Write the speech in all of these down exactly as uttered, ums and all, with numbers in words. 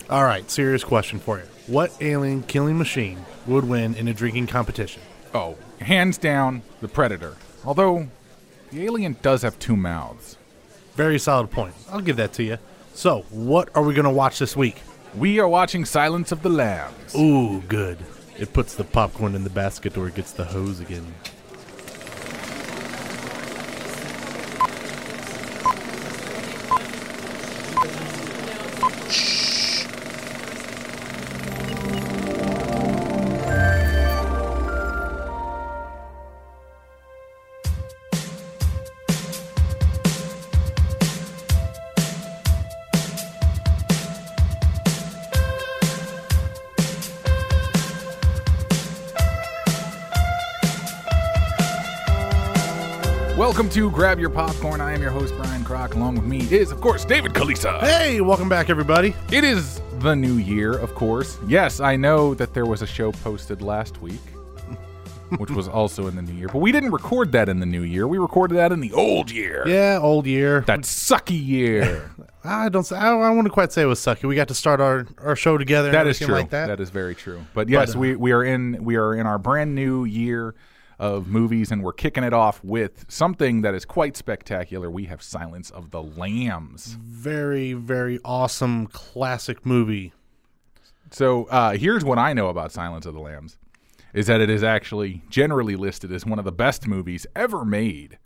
All right, serious question for you. What alien killing machine would win in a drinking competition? Oh, hands down, the Predator. Although, the alien does have two mouths. Very solid point. I'll give that to you. So, what are we going to watch this week? We are watching Silence of the Lambs. Ooh, good. It puts the popcorn in the basket or it gets the hose again. Welcome to Grab Your Popcorn. I am your host, Brian Kroc. Along with me is, of course, David Kalisa. Hey, welcome back, everybody. It is the new year, of course. Yes, I know that there was a show posted last week, which was also in the new year. But we didn't record that in the new year. We recorded that in the old year. Yeah, old year. That sucky year. I don't. I don't want to quite say it was sucky. We got to start our, our show together. That and is true. Like that. that is very true. But yes, but, uh, we we are in we are in our brand new year of movies, and we're kicking it off with something that is quite spectacular. We have Silence of the Lambs. Very, very awesome classic movie. So uh, here's what I know about Silence of the Lambs, is that it is actually generally listed as one of the best movies ever made.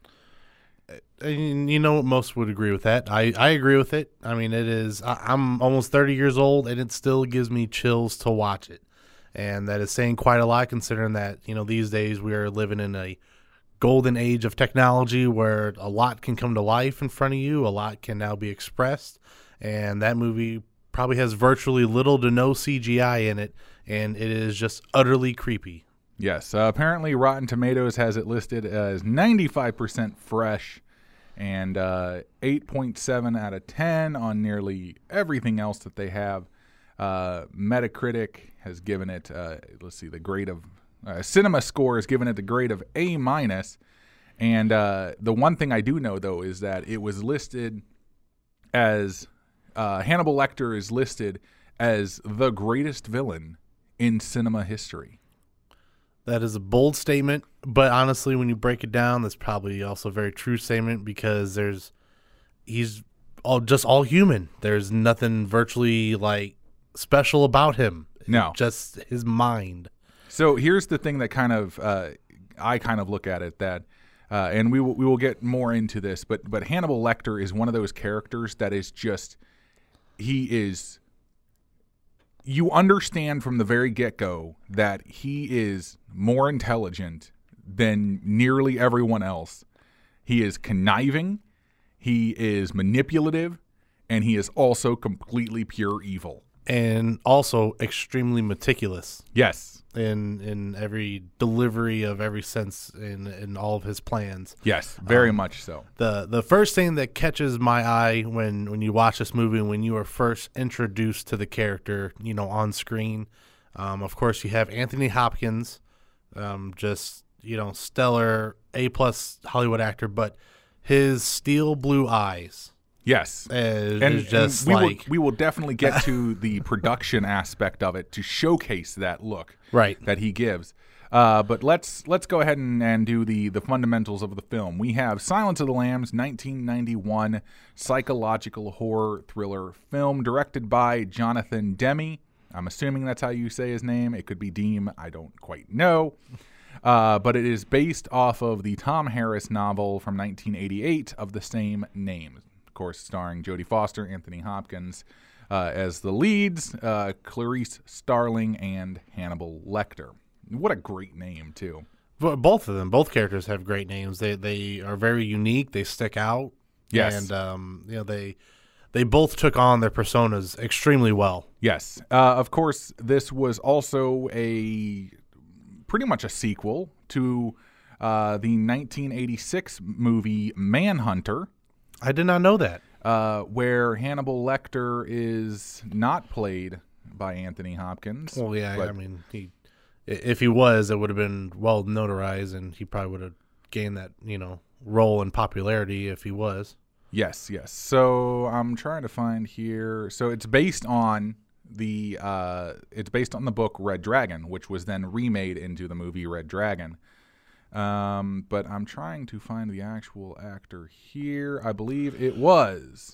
And you know, most would agree with that. I, I agree with it. I mean, it is. I, I'm almost thirty years old, and it still gives me chills to watch it. And that is saying quite a lot, considering that, you know, these days we are living in a golden age of technology where a lot can come to life in front of you. A lot can now be expressed. And that movie probably has virtually little to no C G I in it. And it is just utterly creepy. Yes. Uh, apparently Rotten Tomatoes has it listed as ninety-five percent fresh and uh, eight point seven out of ten on nearly everything else that they have. Uh, Metacritic has given it, uh, let's see, the grade of, uh, Cinema Score has given it the grade of A minus. And uh, the one thing I do know, though, is that it was listed as, uh, Hannibal Lecter is listed as the greatest villain in cinema history. That is a bold statement, but honestly, when you break it down, that's probably also a very true statement because there's, he's all just all human. There's nothing virtually like special about him. No. Just his mind. So here's the thing that kind of, uh, I kind of look at it that, uh, and we will, we will get more into this, but, but Hannibal Lecter is one of those characters that is just, he is, you understand from the very get-go that he is more intelligent than nearly everyone else. He is conniving, he is manipulative, and he is also completely pure evil. And also extremely meticulous. Yes. In in every delivery of every sense in, in all of his plans. Yes, very um, much so. The the first thing that catches my eye when, when you watch this movie and when you are first introduced to the character, you know, on screen, um, of course you have Anthony Hopkins, um, just, you know, stellar A-plus Hollywood actor, but his steel blue eyes. Yes, is, and, is just and we like will we will definitely get to the production aspect of it to showcase that look right. that he gives. Uh, but let's let's go ahead and, and do the the fundamentals of the film. We have Silence of the Lambs, nineteen ninety-one psychological horror thriller film directed by Jonathan Demme. I'm assuming that's how you say his name. It could be Deem. I don't quite know. Uh, but it is based off of the Tom Harris novel from nineteen eighty-eight of the same name. Of course, starring Jodie Foster, Anthony Hopkins uh, as the leads, uh, Clarice Starling, and Hannibal Lecter. What a great name, too. Both of them, both characters have great names. They they are very unique. They stick out. Yes. And, um, you know, they they both took on their personas extremely well. Yes. Uh, of course, this was also a pretty much a sequel to uh, the nineteen eighty-six movie Manhunter. I did not know that. Uh, where Hannibal Lecter is not played by Anthony Hopkins. Well, yeah, but, I mean, he, if he was, it would have been well notarized, and he probably would have gained that, you know, role in popularity if he was. Yes, yes. So I'm trying to find here. So it's based on the uh, it's based on the book Red Dragon, which was then remade into the movie Red Dragon. Um, but I'm trying to find the actual actor here. I believe it was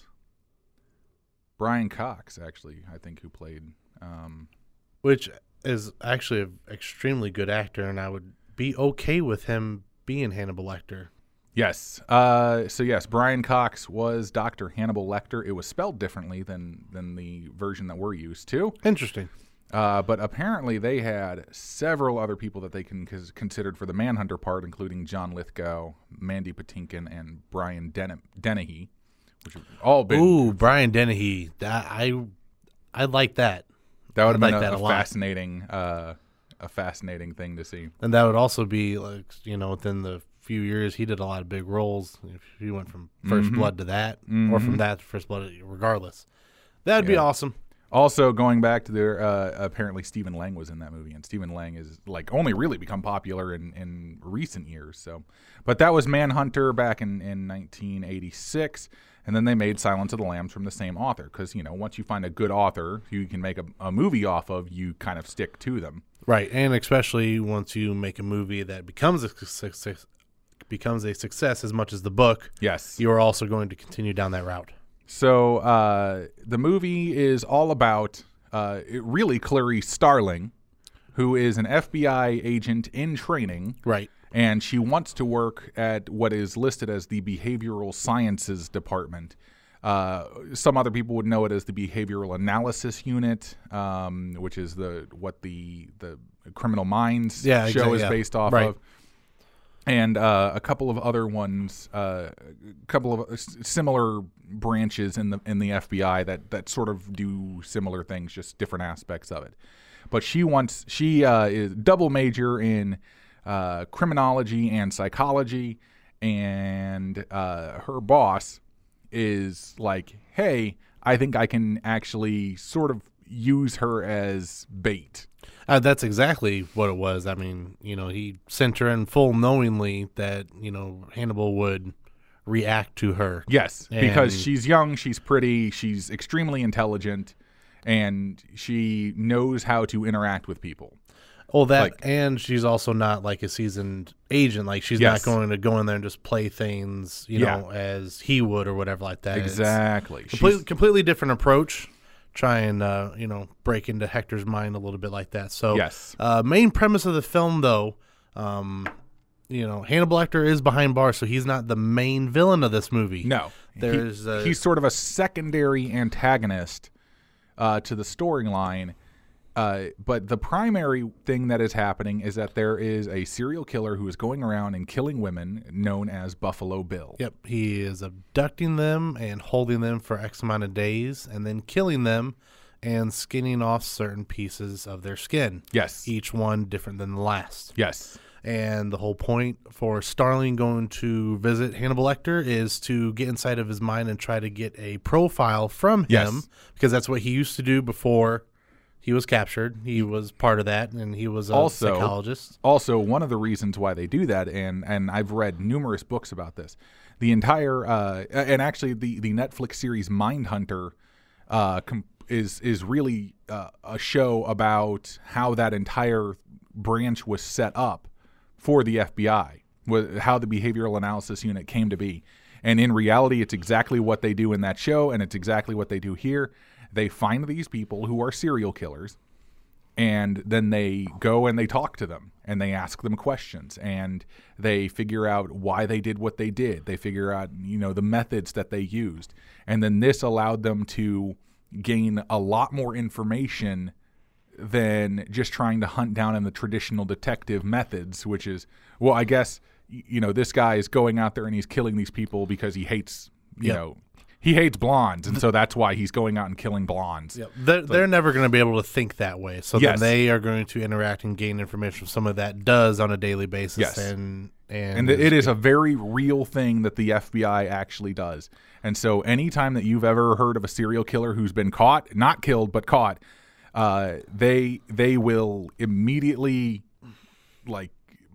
Brian Cox, actually, I think, who played. Um, Which is actually an extremely good actor, and I would be okay with him being Hannibal Lecter. yes. Uh, so, yes, Brian Cox was Doctor Hannibal Lecter. It was spelled differently than, than the version that we're used to. Interesting. Uh, but apparently they had several other people that they can cons- considered for the Manhunter part, including John Lithgow, Mandy Patinkin, and Brian Den- Dennehy, which have all been. Ooh, Brian Dennehy. That, I I like that. That would have I been like a, that a, a lot. fascinating, uh, a fascinating thing to see. And that would also be, like, you know, within the few years, he did a lot of big roles. If he went from First Mhm. Blood to that, Mhm. or from that to First Blood, regardless. That would be Yeah. awesome. Also, going back to their, uh, apparently Stephen Lang was in that movie, and Stephen Lang is like only really become popular in, in recent years. So, but that was Manhunter back in, in nineteen eighty-six, and then they made Silence of the Lambs from the same author because, you know, once you find a good author who you can make a, a movie off of, you kind of stick to them. Right, and especially once you make a movie that becomes a success, becomes a success as much as the book, Yes. you are also going to continue down that route. So uh, the movie is all about uh, it really Clarice Starling, who is an F B I agent in training. Right. And she wants to work at what is listed as the Behavioral Sciences Department. Uh, some other people would know it as the Behavioral Analysis Unit, um, which is the what the the Criminal Minds Yeah, show exactly, is yeah. based off Right. of. And uh, a couple of other ones, uh, a couple of s- similar branches in the in the F B I that, that sort of do similar things, just different aspects of it. But she wants she uh, is double major in uh, criminology and psychology, and uh, her boss is like, "Hey, I think I can actually sort of use her as bait." Uh, that's exactly what it was. I mean, you know, he sent her in full knowingly that, you know, Hannibal would react to her. Yes, because And- she's young, she's pretty, she's extremely intelligent, and she knows how to interact with people. Well, that, Like- and she's also not like a seasoned agent. Like, she's Yes. not going to go in there and just play things, you Yeah. know, as he would or whatever like that. It's Exactly. Completely, She's- completely different approach. Try and, uh, you know, break into Hector's mind a little bit like that. So, Yes. uh, main premise of the film, though, um, you know, Hannibal Lecter is behind bars, so he's not the main villain of this movie. No. There's, He- uh, he's sort of a secondary antagonist uh, to the storyline. Uh, but the primary thing that is happening is that there is a serial killer who is going around and killing women known as Buffalo Bill. Yep, he is abducting them and holding them for X amount of days and then killing them and skinning off certain pieces of their skin. Yes. Each one different than the last. Yes. And the whole point for Starling going to visit Hannibal Lecter is to get inside of his mind and try to get a profile from him, Yes. because that's what he used to do before he was captured. He was part of that, and he was a Also- psychologist. Also, one of the reasons why they do that, and and I've read numerous books about this, the entire uh, and actually the the Netflix series Mindhunter uh, com- is is really uh, a show about how that entire branch was set up for the F B I, wh- how the Behavioral Analysis Unit came to be. And in reality, it's exactly what they do in that show, and it's exactly what they do here. They find these people who are serial killers, and then they go and they talk to them, and they ask them questions, and they figure out why they did what they did. They figure out, you know, the methods that they used. And then this allowed them to gain a lot more information than just trying to hunt down in the traditional detective methods, which is, well, I guess, y- you know, this guy is going out there and he's killing these people because he hates, you Yep. know, he hates blondes, and so that's why he's going out and killing blondes. Yep. They're, they're never going to be able to think that way. So Yes. then they are going to interact and gain information from someone that does on a daily basis. Yes. And, and, And it is a very real thing that the F B I actually does. And so anytime that you've ever heard of a serial killer who's been caught, not killed, but caught, uh, they they will immediately like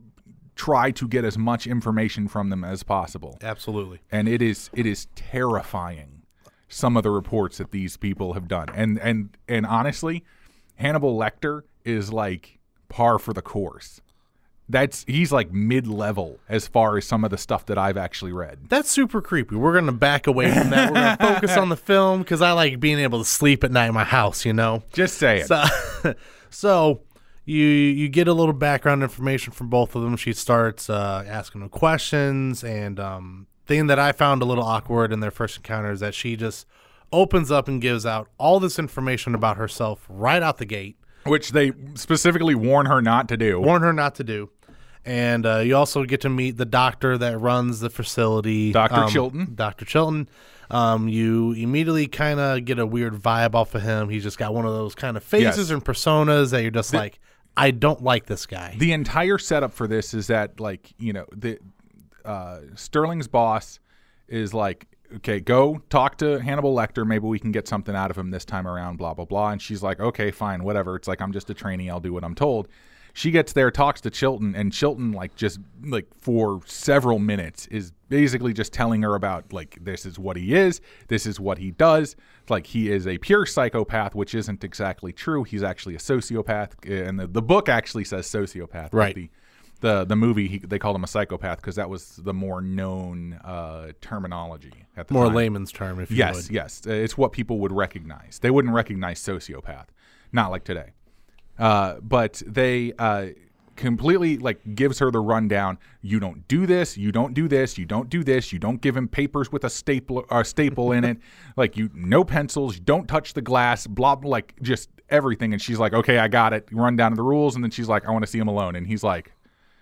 try to get as much information from them as possible. Absolutely. And it is it is terrifying. some of the reports that these people have done. And and and honestly, Hannibal Lecter is like par for the course. That's he's like mid-level as far as some of the stuff that I've actually read. That's super creepy. We're going to back away from that. We're going to focus on the film because I like being able to sleep at night in my house, you know? Just saying. So, so you you get a little background information from both of them. She starts uh, asking them questions, and um, thing that I found a little awkward in their first encounter is that she just opens up and gives out all this information about herself right out the gate. Which they specifically warn her not to do. Warn her not to do. And uh, you also get to meet the doctor that runs the facility. Doctor um, Chilton. Doctor Chilton. Um, you immediately kind of get a weird vibe off of him. He's just got one of those kind of faces Yes. and personas that you're just The- like, I don't like this guy. The entire setup for this is that, like, you know, the uh, Sterling's boss is like, okay, go talk to Hannibal Lecter. Maybe we can get something out of him this time around, blah, blah, blah. And she's like, okay, fine, whatever. It's like, I'm just a trainee. I'll do what I'm told. She gets there, talks to Chilton, and Chilton, like, just, like, for several minutes is basically just telling her about, like, this is what he is. This is what he does. Like, he is a pure psychopath, which isn't exactly true. He's actually a sociopath. And the, the book actually says sociopath. Right. The, the, the movie, he, they called him a psychopath because that was the more known uh, terminology at the More time. layman's term, if you Yes, would. yes. It's what people would recognize. They wouldn't recognize sociopath. Not like today. Uh, but they uh, completely like gives her the rundown. You don't do this. You don't do this. You don't do this. You don't give him papers with a staple uh, staple in it. Like you, no pencils. You don't touch the glass. Blah, blah, like just everything. And she's like, okay, I got it. Run down to the rules. And then she's like, I want to see him alone. And he's like,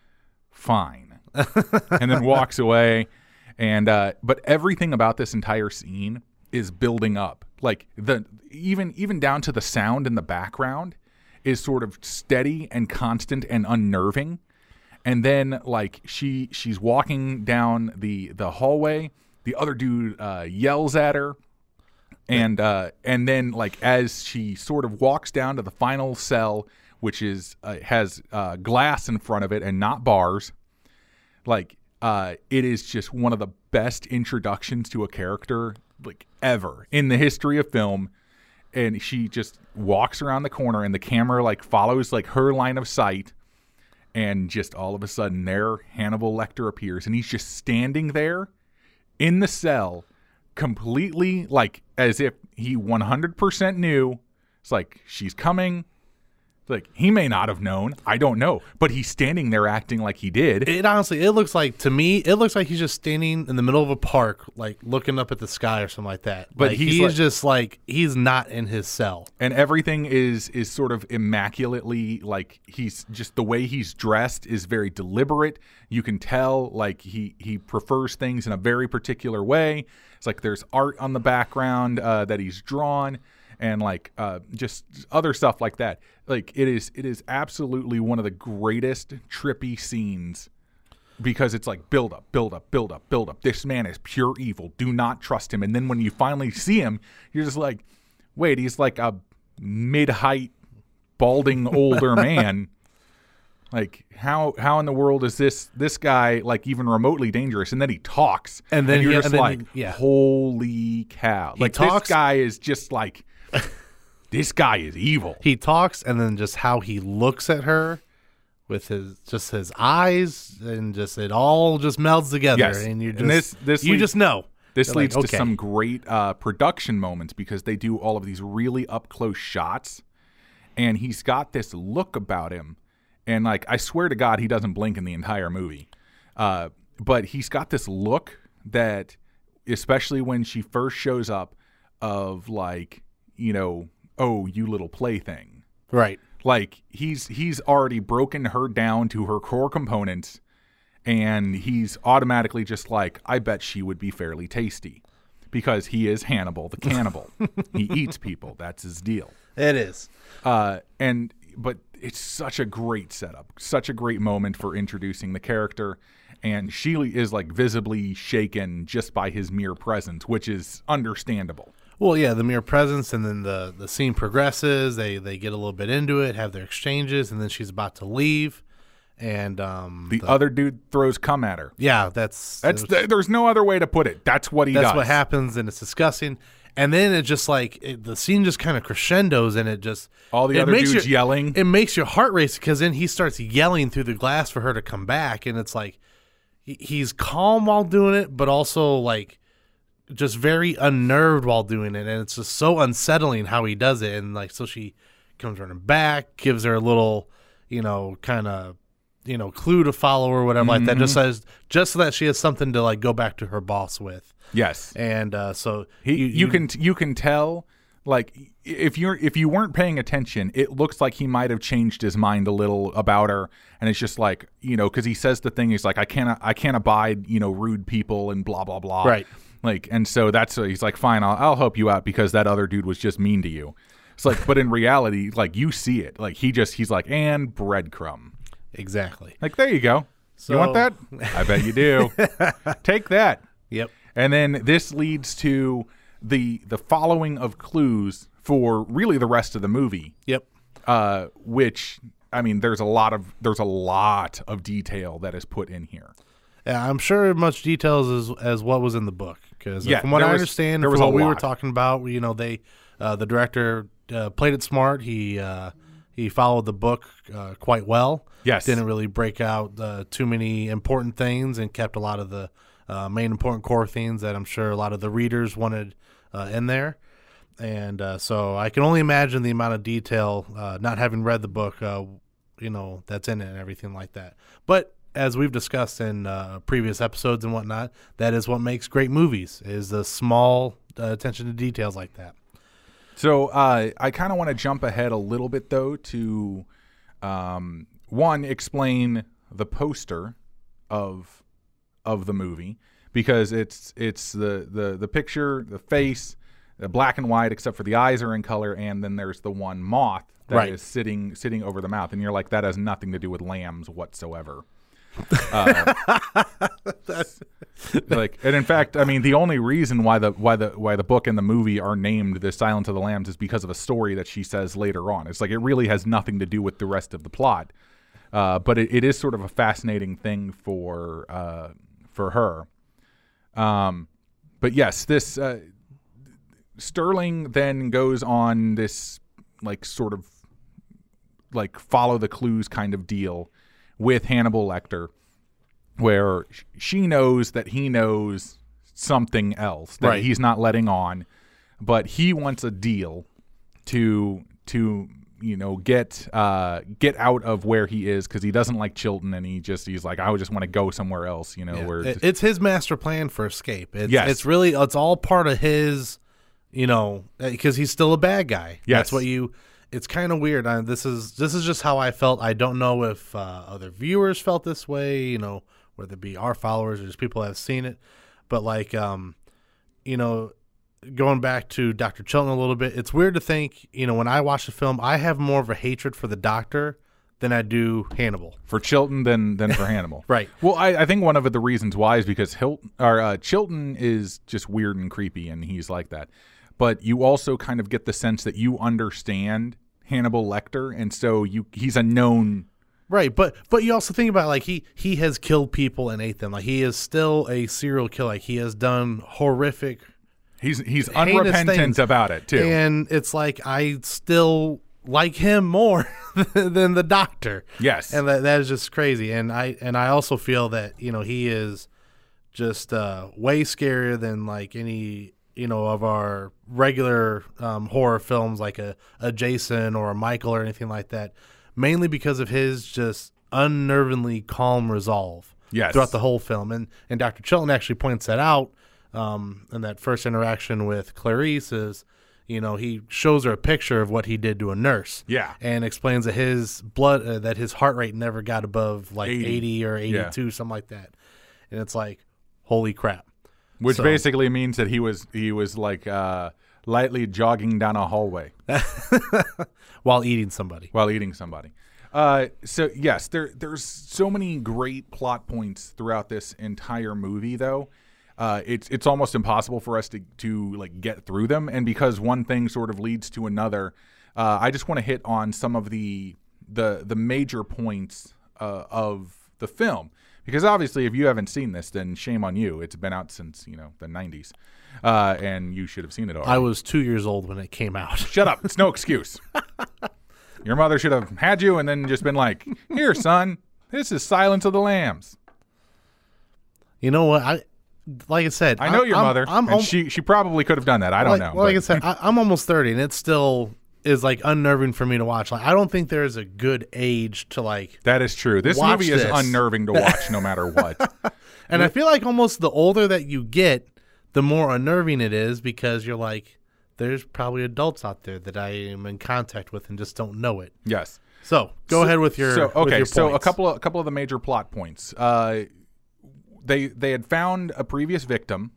fine. And then walks away. And uh, but everything about this entire scene is building up. Like the even even down to the sound in the background is sort of steady and constant and unnerving. And then like she she's walking down the the hallway, the other dude uh, yells at her, and uh, and then like as she sort of walks down to the final cell, which is uh, has uh, glass in front of it and not bars, like uh, it is just one of the best introductions to a character like ever in the history of film. And she just walks around the corner and the camera like follows like her line of sight, and just all of a sudden there Hannibal Lecter appears, and he's just standing there in the cell completely like as if he one hundred percent knew. It's like, she's coming. Like, he may not have known. I don't know. But he's standing there acting like he did. It honestly, it looks like, to me, it looks like he's just standing in the middle of a park, like looking up at the sky or something like that. But like, he's he's like- just like, he's not in his cell. And everything is is sort of immaculately, like, he's just, the way he's dressed is very deliberate. You can tell, like, he, he prefers things in a very particular way. It's like there's art on the background uh, that he's drawn. And like uh, just other stuff like that. Like it is, it is absolutely one of the greatest trippy scenes, because it's like build up, build up, build up, build up. This man is pure evil. Do not trust him. And then when you finally see him, you're just like, wait, he's like a mid-height, balding older man. Like how how in the world is this this guy like even remotely dangerous? And then he talks, And then you're he- just and then like, he- yeah. holy cow! He Like talks- this guy is just like. This guy is evil. He talks, and then just how he looks at her with his just his eyes, and just it all just melds together. Yes. And you just And this- this you leads- just know. This You're leads like, to okay. some great uh, production moments, because they do all of these really up close shots, and he's got this look about him, and like I swear to God, he doesn't blink in the entire movie. Uh, but he's got this look that, especially when she first shows up, of like, you know, oh, you little plaything. Right. Like he's he's already broken her down to her core components, and he's automatically just like, I bet she would be fairly tasty, because he is Hannibal the cannibal. He eats people. That's his deal. It is. Uh, and but it's such a great setup, such a great moment for introducing the character. And she is like visibly shaken just by his mere presence, which is understandable. Well, yeah, the mere presence, and then the, the scene progresses. They they get a little bit into it, have their exchanges, and then she's about to leave, and um, The, other dude throws cum at her. yeah, that's That's the, there's no other way to put it. That's what he that's does. what happens, and it's disgusting. And then it just like it, the scene just kind of crescendos, and it just all the it other makes dudes your, yelling. It makes your heart race because then he starts yelling through the glass for her to come back, and it's like he, he's calm while doing it, but also like just very unnerved while doing it, and it's just so unsettling how he does it. And like so she comes running back, gives her a little, you know, kind of you know clue to follow or whatever mm-hmm. like that, just as just so that she has something to like go back to her boss with. Yes, and uh, so he, you, you, you can you can tell, like if you're if you weren't paying attention, it looks like he might have changed his mind a little about her, and it's just like you know because he says the thing, he's like I can't I can't abide you know rude people and blah blah blah, right? Like and so that's uh, he's like fine, I'll I'll help you out because that other dude was just mean to you. It's like, but in reality, like you see it, like he just he's like and breadcrumb, exactly. Like there you go. So, you want that? I bet you do. Take that. Yep. And then this leads to the the following of clues for really the rest of the movie. Yep. Uh, which I mean, there's a lot of there's a lot of detail that is put in here. Yeah, I'm sure much details as as what was in the book because yeah, from what I was, understand, there from was what a we lot. were talking about, you know, they uh, the director uh, played it smart. He uh, he followed the book uh, quite well. Yes. Didn't really break out uh, too many important things and kept a lot of the Uh, main important core themes that I'm sure a lot of the readers wanted uh, in there. And uh, so I can only imagine the amount of detail, uh, not having read the book, uh, you know, that's in it and everything like that. But as we've discussed in uh, previous episodes and whatnot, that is what makes great movies, is the small uh, attention to details like that. So uh, I kind of want to jump ahead a little bit, though, to, um, one, explain the poster of of the movie, because it's it's the, the, the picture, the face, the black and white, except for the eyes are in color, and then there's the one moth that right. is sitting sitting over the mouth, and you're like, that has nothing to do with lambs whatsoever. Uh, like, and in fact, I mean, the only reason why the why the why the book and the movie are named The Silence of the Lambs is because of a story that she says later on. It's like it really has nothing to do with the rest of the plot, uh, but it, it is sort of a fascinating thing for. Uh, for her. Um, but yes, this uh, Sterling then goes on this like sort of like follow the clues kind of deal with Hannibal Lecter, where she knows that he knows something else that right. he's not letting on, but he wants a deal to to you know get uh get out of where he is because he doesn't like Chilton, and he just he's like I would just want to go somewhere else, you know. Yeah. Where it, it's his master plan for escape. It's, yes. it's really it's all part of his, you know, because he's still a bad guy. Yes. That's what you. It's kind of weird. I, this is this is just how I felt. I don't know if uh, other viewers felt this way, you know, whether it be our followers or just people that have seen it, but like um, you know. Going back to Doctor Chilton a little bit, it's weird to think, you know, when I watch the film, I have more of a hatred for the Doctor than I do Hannibal. For Chilton than than for Hannibal. Right. Well, I, I think one of the reasons why is because Hilton, or, uh, Chilton is just weird and creepy, and he's like that. But you also kind of get the sense that you understand Hannibal Lecter, and so you he's a known... Right, but but you also think about, like, he, he has killed people and ate them. Like, he is still a serial killer. Like, he has done horrific... He's he's unrepentant things. about it too, and it's like I still like him more than the Doctor. Yes, and that that is just crazy. And I and I also feel that you know he is just uh, way scarier than like any you know of our regular um, horror films, like a, a Jason or a Michael or anything like that. Mainly because of his just unnervingly calm resolve. Yes. Throughout the whole film, and and Doctor Chilton actually points that out. Um, and that first interaction with Clarice is, you know, he shows her a picture of what he did to a nurse. Yeah. And explains that his blood, uh, that his heart rate never got above like eighty, eighty or eighty-two, yeah. something like that. And it's like, holy crap. Which so, basically means that he was, he was like, uh, lightly jogging down a hallway. While eating somebody. While eating somebody. Uh, so yes, there, there's so many great plot points throughout this entire movie though. Uh, it's it's almost impossible for us to, to like get through them, and because one thing sort of leads to another, uh, I just want to hit on some of the the the major points uh, of the film. Because obviously, if you haven't seen this, then shame on you. It's been out since you know the nineties. uh, and you should have seen it already. I was two years old when it came out. Shut up. It's no excuse. Your mother should have had you and then just been like, here, son, this is Silence of the Lambs. You know what? I like I said. I know I, your I'm, mother, I'm, and I'm, she she probably could have done that. I don't like, know. Well, like but- I said, I, I'm almost thirty, and it still is like unnerving for me to watch. Like I don't think there is a good age to like. That is true. This Watch movie is this. unnerving to watch no matter what. And I feel like almost the older that you get, the more unnerving it is because you're like, there's probably adults out there that I am in contact with and just don't know it. Yes. So go So- ahead with your so okay. with your so a points. couple of a couple of the major plot points. Uh, they they had found a previous victim,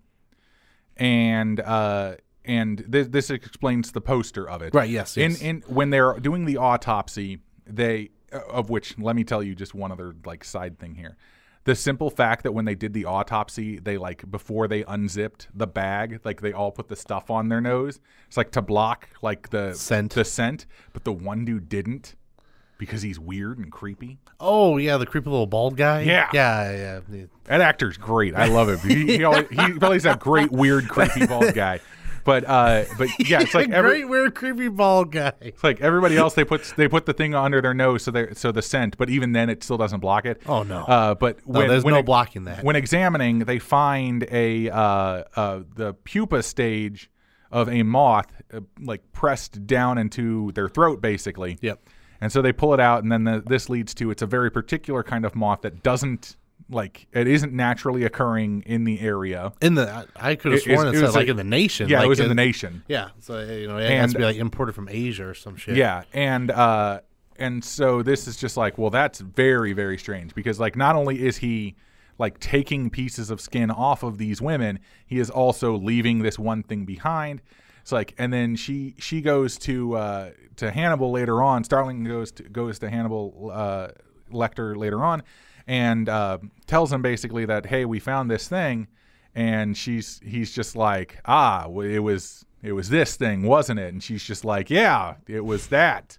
and uh, and this this explains the poster of it. Right, yes, yes. In in when they're doing the autopsy, they uh, of which let me tell you just one other like side thing here. The simple fact that when they did the autopsy, they like before they unzipped the bag, like they all put the stuff on their nose. It's like to block like the Scent. the scent, but the one dude didn't because he's weird and creepy. Oh yeah, the creepy little bald guy. Yeah. yeah, yeah. That actor's great. I love him. He he, always, he plays that great weird creepy bald guy. But uh, but yeah, it's like every Great weird creepy bald guy. it's like everybody else. They put they put the thing under their nose so they so the scent, but even then it still doesn't block it. Oh, no. Uh, but No, when, there's when no it- blocking that. When examining, they find a uh, uh, the pupa stage of a moth, uh, like pressed down into their throat, basically. Yep. And so they pull it out, and then the, this leads to it's a very particular kind of moth that doesn't like it isn't naturally occurring in the area. In the, I, I could have It- sworn it it, said was like a- in the nation. Yeah, like it was in the nation. Yeah, so you know it And- has to be like imported from Asia or some shit. Yeah, and uh, and so this is just like, well, that's very very strange because like not only is he like taking pieces of skin off of these women, he is also leaving this one thing behind. It's like, and then she she goes to uh, to Hannibal later on. Starling goes to goes to Hannibal uh, Lecter later on, and uh, tells him basically that, hey, we found this thing, and she's he's just like, ah, well, it was it was this thing, wasn't it? And she's just like, yeah, it was that.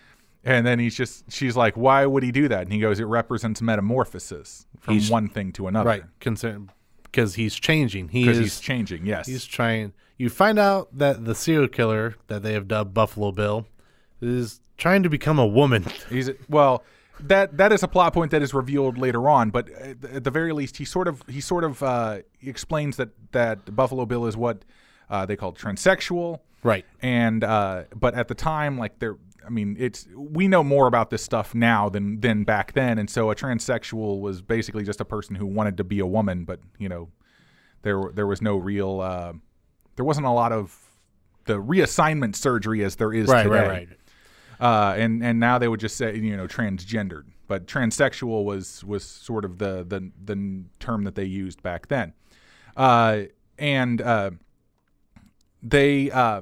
And then he's just she's like, why would he do that? And he goes, it represents metamorphosis from He's- one thing to another. right. Concern because he's changing. He Because is. he's changing. Yes. He's trying. You find out that the serial killer that they have dubbed Buffalo Bill is trying to become a woman. He's well, that that is a plot point that is revealed later on. But at the- at the very least, he sort of he sort of uh, explains that that Buffalo Bill is what uh, they call transsexual. Right. And uh, but at the time, like they're, I mean, it's we know more about this stuff now than than back then. And so a transsexual was basically just a person who wanted to be a woman, but you know, there there was no real. Uh, There wasn't a lot of the reassignment surgery as there is Right. today. Right. Right. Uh, and and now they would just say, you know, transgendered, but transsexual was was sort of the the the term that they used back then. Uh, and uh, they uh,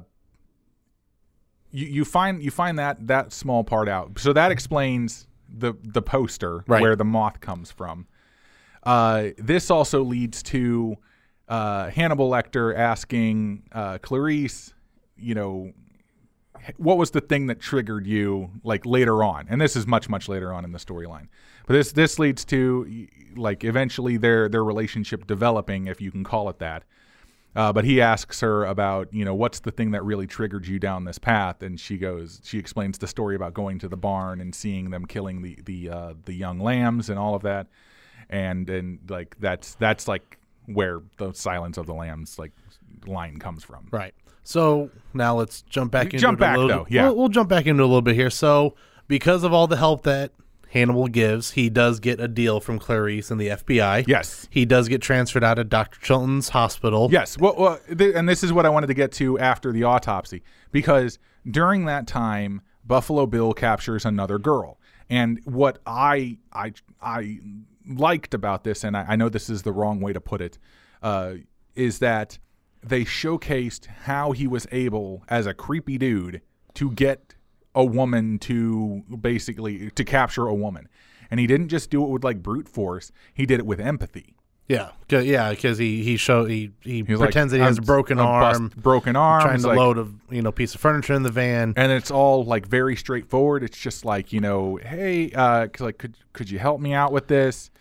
you you find you find that that small part out, so that explains the the poster Right. where the moth comes from. Uh, this also leads to uh, Hannibal Lecter asking uh, Clarice, you know, what was the thing that triggered you, like later on? And this is much, much later on in the storyline. But this this leads to like eventually their their relationship developing, if you can call it that. Uh, but he asks her about, you know, what's the thing that really triggered you down this path? And she goes, she explains the story about going to the barn and seeing them killing the the uh, the young lambs and all of that. And and like that's that's like where the Silence of the Lambs like line comes from. Right. So now let's jump back into Jump it a back, little, though, yeah. We'll, we'll jump back into a little bit here. So because of all the help that Hannibal gives, he does get a deal from Clarice and the F B I. Yes. He does get transferred out of Doctor Chilton's hospital. Yes. Well, well th- and this is what I wanted to get to after the autopsy, because during that time, Buffalo Bill captures another girl. And what I I I liked about this, and I, I know this is the wrong way to put it, uh, is that they showcased how he was able, as a creepy dude, to get a woman to basically to capture a woman. And he didn't just do it with like brute force; he did it with empathy. Yeah. 'Cause- yeah. Because he he show he he He's pretends like, that he has I'm a broken a bust- arm, broken arm, trying It's to like- load a you know piece of furniture in the van. and it's all like very straightforward. It's just like, you know, hey, uh, like could could you help me out with this?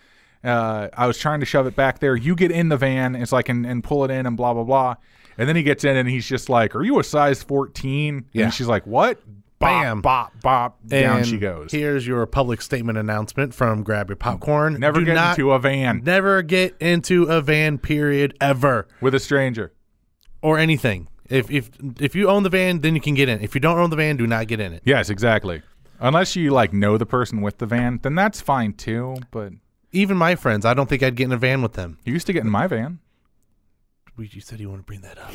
Uh, I was trying to shove it back there. You get in the van. It's like, and, and pull it in and blah, blah, blah. And then he gets in and he's just like, are you a size fourteen? Yeah. And she's like, what? Bop, Bam. bop, bop. Down And she goes. Here's your public statement announcement from Grab Your Popcorn. Never Do get not, into a van Never get into a van, period, ever. with a stranger. Or anything. If if if you own the van, then you can get in. If you don't own the van, do not get in it. Yes, exactly. Unless you like know the person with the van, then that's fine too. But Even my friends, I don't think I'd get in a van with them. you used to get in my van. We, you said you want to bring that up.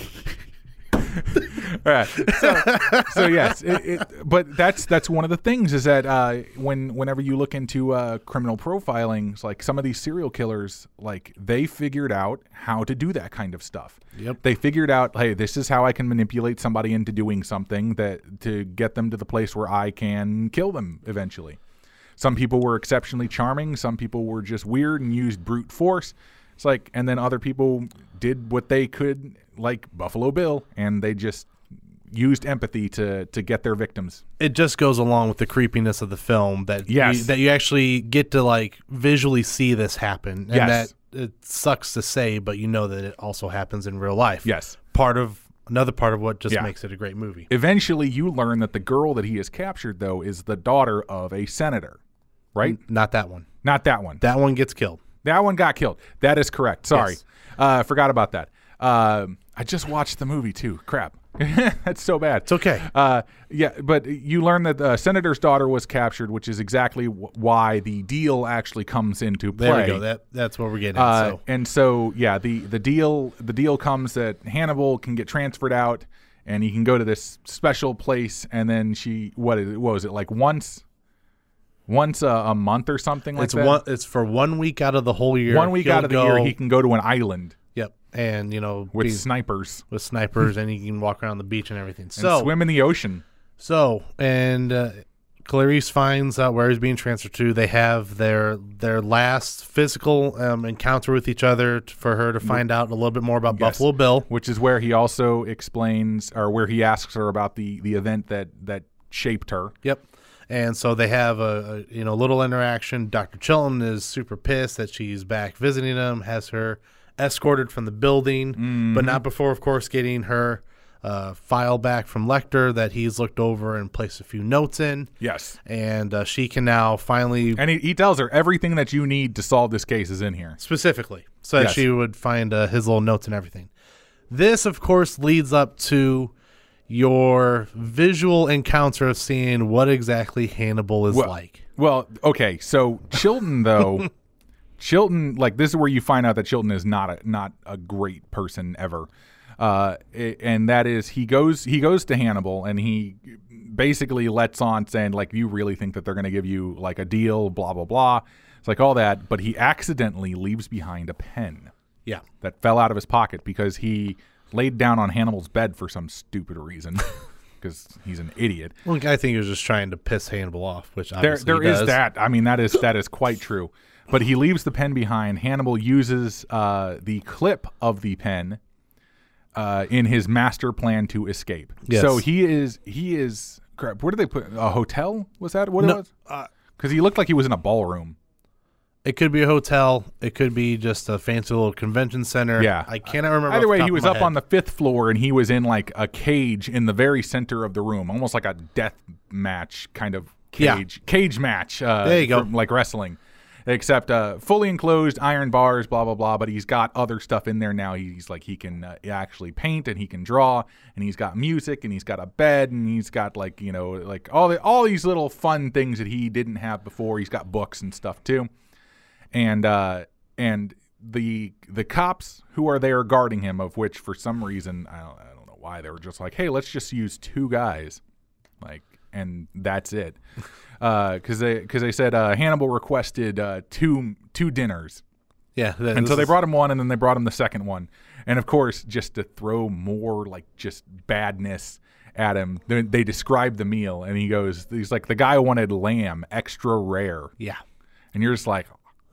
All right. So, so yes, it, it, but that's that's one of the things is that uh, when whenever you look into uh, criminal profiling, it's like some of these serial killers, like they figured out how to do that kind of stuff. Yep. They figured out, hey, this is how I can manipulate somebody into doing something that to get them to the place where I can kill them eventually. Some people were exceptionally charming. Some people were just weird and used brute force. It's like, and then other people did what they could, like Buffalo Bill, and they just used empathy to to get their victims. It just goes along with the creepiness of the film that Yes. you, that you actually get to like visually see this happen, and Yes. that it sucks to say, but you know that it also happens in real life. Yes. Part of another part of what just Yeah. makes it a great movie. Eventually, you learn that the girl that he has captured, though, is the daughter of a senator, right? Not that one. Not that one. That one gets killed. That one got killed. That is correct. Sorry. Yes. Uh, forgot about that. Um, I just watched the movie, too. Crap. That's so bad. It's okay. Uh, yeah, but you learn that the senator's daughter was captured, which is exactly w- why the deal actually comes into play. There we go. That that's what we're getting at. Uh, So. and so, yeah, the, the deal the deal comes that Hannibal can get transferred out, and he can go to this special place, and then she what, is it, what was it like once once a, a month or something like It's that. one. It's for one week out of the whole year. One week He'll out of the go- year, he can go to an island Yep, and you know with be- snipers with snipers, and he can walk around the beach and everything. and So swim in the ocean. So, and uh, Clarice finds out where he's being transferred to. They have their their last physical um, encounter with each other t- for her to find out a little bit more about Yes. Buffalo Bill. Which is where he also explains, or where he asks her about the, the event that, that shaped her. Yep. And so they have a, a you know little interaction. Doctor Chilton is super pissed that she's back visiting him, has her escorted from the building, but not before, of course, getting her uh, file back from Lecter that he's looked over and placed a few notes in. Yes. And uh, she can now finally, And he, he tells her everything that you need to solve this case is in here. specifically, so that Yes. she would find uh, his little notes and everything. This, of course, leads up to your visual encounter of seeing what exactly Hannibal is Well, like. Well, okay, so Chilton though, Chilton, like this is where you find out that Chilton is not a not a great person ever, uh, i- and that is he goes he goes to Hannibal and he basically lets on saying like you really think that they're going to give you like a deal, blah blah blah. It's like all that, but he accidentally leaves behind a pen Yeah. that fell out of his pocket because he laid down on Hannibal's bed for some stupid reason because he's an idiot. Well, I think he was just trying to piss Hannibal off, which There, obviously there he is does. that. I mean, that is that is quite true. But he leaves the pen behind. Hannibal uses uh, the clip of the pen uh, in his master plan to escape. Yes. So he is he is. Crap, where did they put a hotel? Was that what No, it was? Because he looked like he was in a ballroom. It could be a hotel. It could be just a fancy little convention center. Yeah. I cannot remember. Either off the way, top he of was my up head. on the fifth floor and he was in like a cage in the very center of the room, almost like a death match kind of Yeah. cage cage match. Uh, There you go. from, like wrestling, except uh, fully enclosed iron bars, blah blah blah. But he's got other stuff in there now. He's like he can uh, actually paint and he can draw and he's got music and he's got a bed and he's got like you know like all the, all these little fun things that he didn't have before. He's got books and stuff too. And uh, and the the cops who are there guarding him, of which for some reason I don't, I don't know why they were just like, hey, let's just use two guys, like, and that's it, because they because they said uh, Hannibal requested uh, two two dinners, Yeah. that- and this so they is- brought him one, and then they brought him the second one, and of course, just to throw more like just badness at him, they, they described the meal, and he goes, he's like, the guy wanted lamb extra rare, Yeah. and you're just like.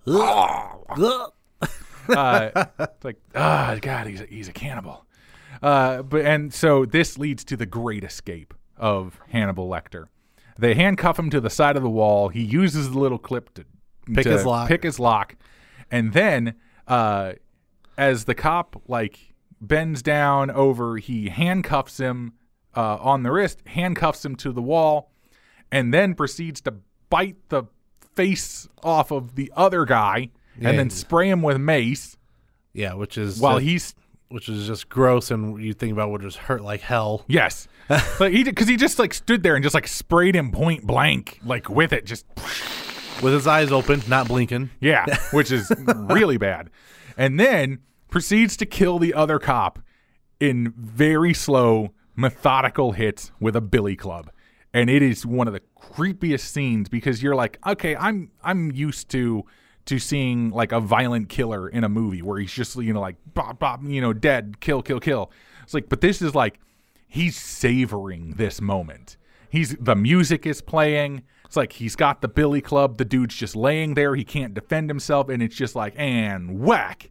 Ugh. uh, it's like, ah, God, he's a, he's a cannibal. Uh, but and so this leads to the great escape of Hannibal Lecter. They handcuff him to the side of the wall. He uses the little clip to Pick to his lock. Pick his lock, And then uh, as the cop like bends down over, he handcuffs him uh, on the wrist, handcuffs him to the wall, and then proceeds to bite the face off of the other guy Yeah. and then spray him with mace. Yeah, which is While just, he's which is just gross, and you think about would just hurt like hell. yes, like he because he just like stood there and just like sprayed him point blank, like with it, just With his eyes open, not blinking. yeah, which is really bad. And then proceeds to kill the other cop in very slow, methodical hits with a billy club. And it is one of the creepiest scenes because you're like, okay, I'm I'm used to to seeing like a violent killer in a movie where he's just, you know, like bop bop, you know, dead, kill, kill, kill. It's like, but this is like he's savoring this moment. He's the music is playing. It's like he's got the billy club. The dude's just laying there. He can't defend himself, and it's just like and whack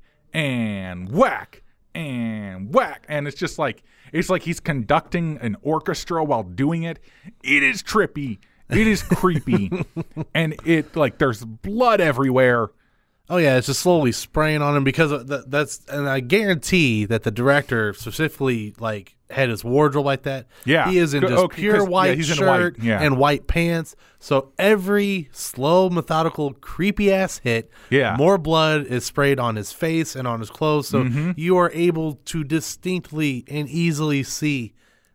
and whack and whack, and it's just like it's like he's conducting an orchestra while doing it. It is trippy. It is creepy, and it like there's blood everywhere. Oh yeah, it's just slowly spraying on him because of the, that's, and I guarantee that the director specifically like had his wardrobe like that. Yeah. He is in Go- just okay, pure 'cause, yeah, white he's in shirt white, yeah. and white pants. So every slow, methodical, creepy ass hit, Yeah. more blood is sprayed on his face and on his clothes. So Mm-hmm. you are able to distinctly and easily see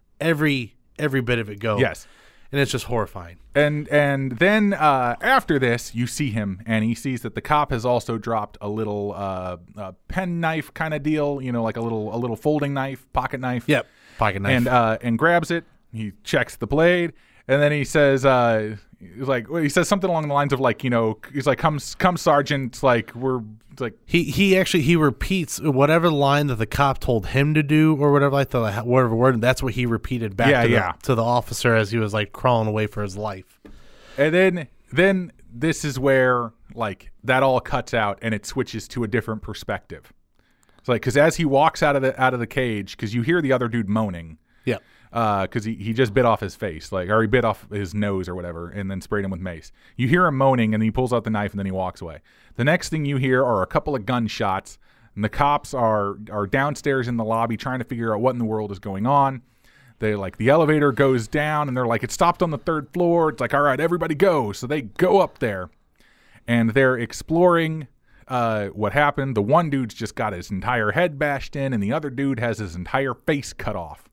every every bit of it go. Yes. And it's just horrifying. And and then uh, after this, you see him, and he sees that the cop has also dropped a little uh, uh, pen knife kind of deal, you know, like a little a little folding knife, pocket knife. Yep. Pocket knife. And uh, and grabs it. He checks the blade, and then he says, uh, he's like he says something along the lines of like, you know, he's like, "Come, come, Sergeant." Like we're it's like He he actually he repeats whatever line that the cop told him to do or whatever, like the whatever word. That's what he repeated back Yeah, to, the, yeah. to the officer as he was like crawling away for his life. And then then this is where like that all cuts out and it switches to a different perspective. It's like because as he walks out of the out of the cage, because you hear the other dude moaning, Yeah. because he, he just bit off his face, like or he bit off his nose or whatever, and then sprayed him with mace. You hear him moaning, and he pulls out the knife, and then he walks away. The next thing you hear are a couple of gunshots, and the cops are are downstairs in the lobby trying to figure out what in the world is going on. They like the elevator goes down, and they're like, it stopped on the third floor. It's like, all right, everybody go. So they go up there, and they're exploring uh, what happened. The one dude's just got his entire head bashed in, and the other dude has his entire face cut off.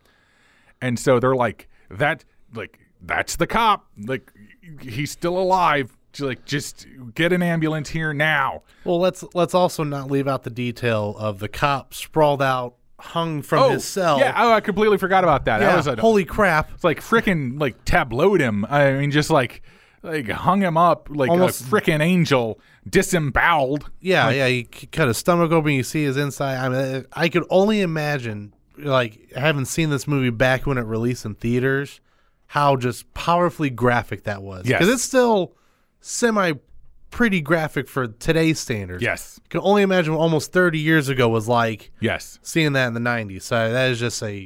And so they're like, that, like, that's the cop. Like, he's still alive. Like, just get an ambulance here now. Well, let's let's also not leave out the detail of the cop sprawled out, hung from his cell. Yeah, oh, I completely forgot about that. Yeah, That was a, holy crap! It's like freaking like tableaued him. I mean, just like like hung him up like Almost- a freaking angel, disemboweled. Yeah, Like, yeah. You c- cut his stomach open, you see his inside. I mean, I could only imagine, like, having seen this movie back when it released in theaters, how just powerfully graphic that was. Yes. Because it's still semi pretty graphic for today's standards. Yes, I can only imagine what almost thirty years ago was like yes, seeing that in the nineties. So that is just a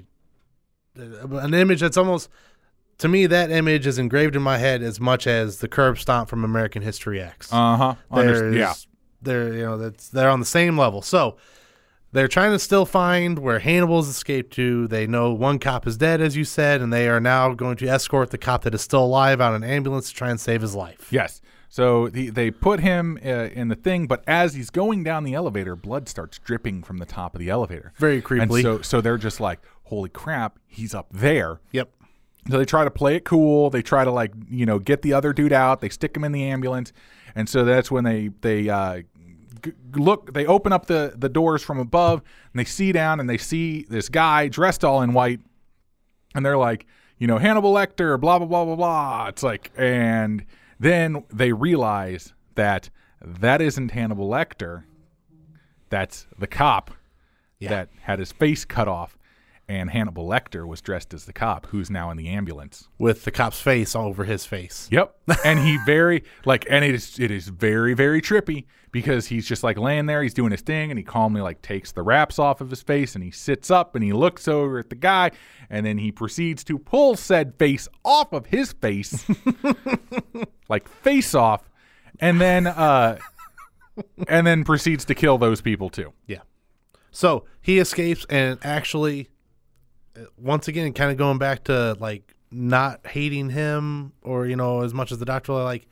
an image that's almost, to me, that image is engraved in my head as much as the curb stomp from American History X. uh huh. There's, Yeah, they're you know that's they're on the same level. So they're trying to still find where Hannibal's escaped to. They know one cop is dead, as you said, and they are now going to escort the cop that is still alive out in an ambulance to try and save his life. yes. So the, they put him uh, in the thing, but as he's going down the elevator, blood starts dripping from the top of the elevator. Very And creepily. so, so they're just like, holy crap, he's up there. Yep. So they try to play it cool. They try to like, you know, get the other dude out. They stick him in the ambulance. And so that's when they, they uh, g- look, they open up the, the doors from above and they see down and they see this guy dressed all in white. And they're like, you know, Hannibal Lecter, blah, blah, blah, blah, blah. It's like, and then they realize that that isn't Hannibal Lecter. That's the cop Yeah. that had his face cut off. And Hannibal Lecter was dressed as the cop who's now in the ambulance. With the cop's face all over his face. Yep. And he very like and it is it is very, very trippy because he's just like laying there, he's doing his thing, and he calmly like takes the wraps off of his face and he sits up and he looks over at the guy, and then he proceeds to pull said face off of his face. Like face off. And then uh and then proceeds to kill those people too. Yeah. So he escapes, and actually, once again, kind of going back to like not hating him, or you know, as much as the doctor, like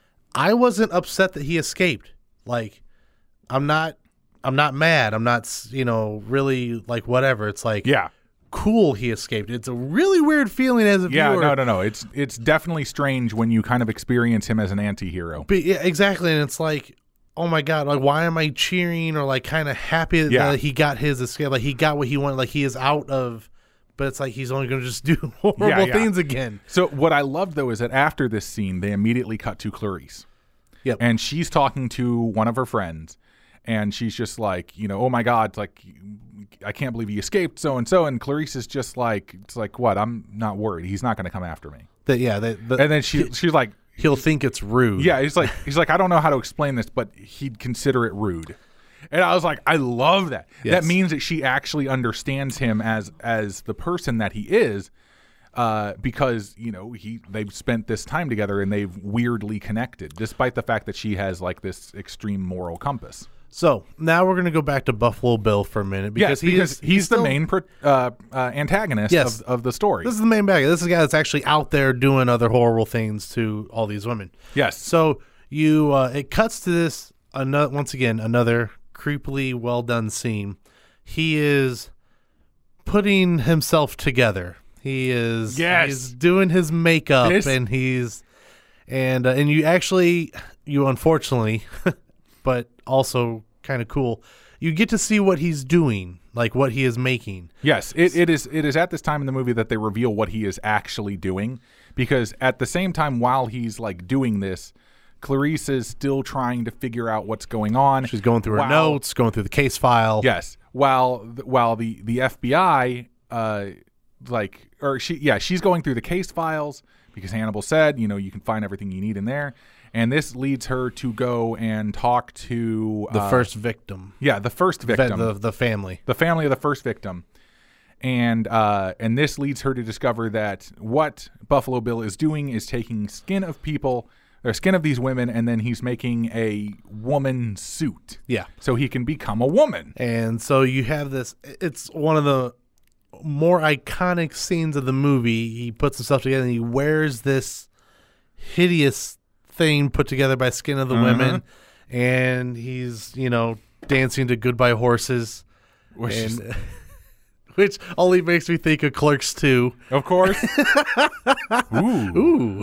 I wasn't upset that he escaped. Like I'm not, I'm not mad. I'm not, you know, really like whatever. It's like Yeah. cool he escaped. It's a really weird feeling as a Yeah, viewer. no, no, no. It's it's definitely strange when you kind of experience him as an anti-hero. But yeah, exactly, and it's like, oh my god, like why am I cheering or like kind of happy Yeah. that he got his escape? Like he got what he wanted. Like he is out of, but it's like he's only going to just do horrible Yeah, yeah. things again. So what I love though is that after this scene, they immediately cut to Clarice. Yep. And she's talking to one of her friends, and she's just like, you know, oh my God, like I can't believe he escaped, so and so. And Clarice is just like, it's like, what? I'm not worried. He's not going to come after me. That yeah, that, that And then she she's like, he'll think it's rude. yeah, he's like, he's like, I don't know how to explain this, but he'd consider it rude. And I was like, I love that. Yes. That means that she actually understands him as as the person that he is, uh, because you know he they've spent this time together and they've weirdly connected, despite the fact that she has like this extreme moral compass. So now we're going to go back to Buffalo Bill for a minute because Yes, he because is, he's, the still- main pro- uh, uh, antagonist Yes. of, of the story. This is the main bad guy. This is the guy that's actually out there doing other horrible things to all these women. yes. So you, uh, it cuts to this another once again another creepily well done scene. He is putting himself together. He is Yes. he's doing his makeup This- and he's and uh, and you actually you unfortunately, but also kind of cool. You get to see what he's doing, like what he is making. Yes, it, it is. It is at this time in the movie that they reveal what he is actually doing, because at the same time, while he's like doing this, Clarice is still trying to figure out what's going on. She's going through her While- notes, going through the case file. Yes, while while the the F B I, uh, like, or she, yeah, she's going through the case files because Hannibal said, you know, you can find everything you need in there, and this leads her to go and talk to The uh, first victim, yeah, the first the, victim, the the family. the family of the first victim, and uh, and this leads her to discover that what Buffalo Bill is doing is taking skin of people, or skin of these women, and then he's making a woman suit, Yeah. so he can become a woman. And so you have this. It's one of the more iconic scenes of the movie. He puts himself together and he wears this hideous thing put together by skin of the Uh-huh. women, and he's you know dancing to "Goodbye Horses," Which is- and which only makes me think of Clerks two. of course. Ooh. Ooh.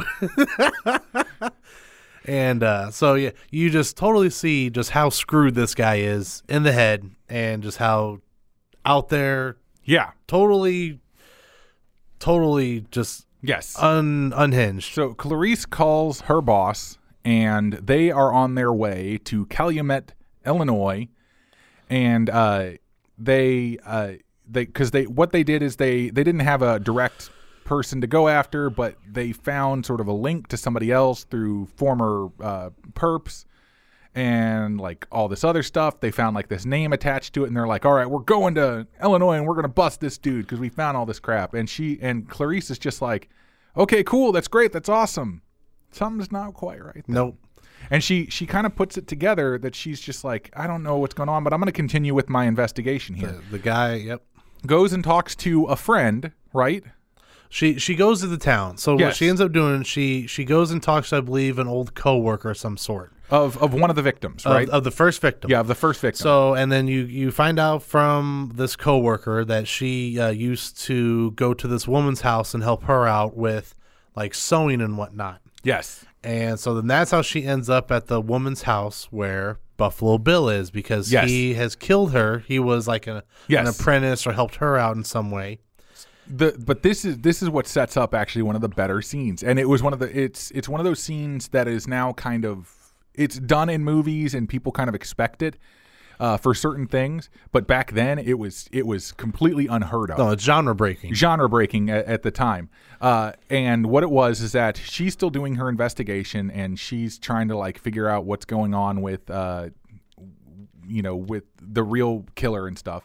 And uh, so yeah, you just totally see just how screwed this guy is in the head, and just how out there, Yeah. totally, totally just Yes. un unhinged. So Clarice calls her boss, and they are on their way to Calumet, Illinois, and uh, they uh, they because they what they did is they they didn't have a direct person to go after, but they found sort of a link to somebody else through former uh, perps and like all this other stuff. They found like this name attached to it, and they're like, all right, we're going to Illinois and we're going to bust this dude because we found all this crap. And she and Clarice is just like, okay, cool, that's great, that's awesome. Something's not quite right there. Nope. And she she kind of puts it together that she's just like, I don't know what's going on, but I'm going to continue with my investigation here. The, the guy, yep. Goes and talks to a friend, right? She she goes to the town. So what Yes. she ends up doing, she she goes and talks to, I believe, an old coworker of some sort. Of of one of the victims, Of- right? Of, the first victim. yeah, of the first victim. So, and then you, you find out from this coworker that she uh, used to go to this woman's house and help her out with like sewing and whatnot. yes. And so then that's how she ends up at the woman's house where Buffalo Bill is, because Yes. he has killed her. He was like a, an Yes. apprentice or helped her out in some way. The but this is this is what sets up actually one of the better scenes, and it was one of the it's it's one of those scenes that is now kind of it's done in movies and people kind of expect it uh, for certain things, but back then it was it was completely unheard of. No, it's genre breaking. Genre breaking at, at the time. Uh, and what it was is that she's still doing her investigation, and she's trying to like figure out what's going on with uh, you know with the real killer and stuff.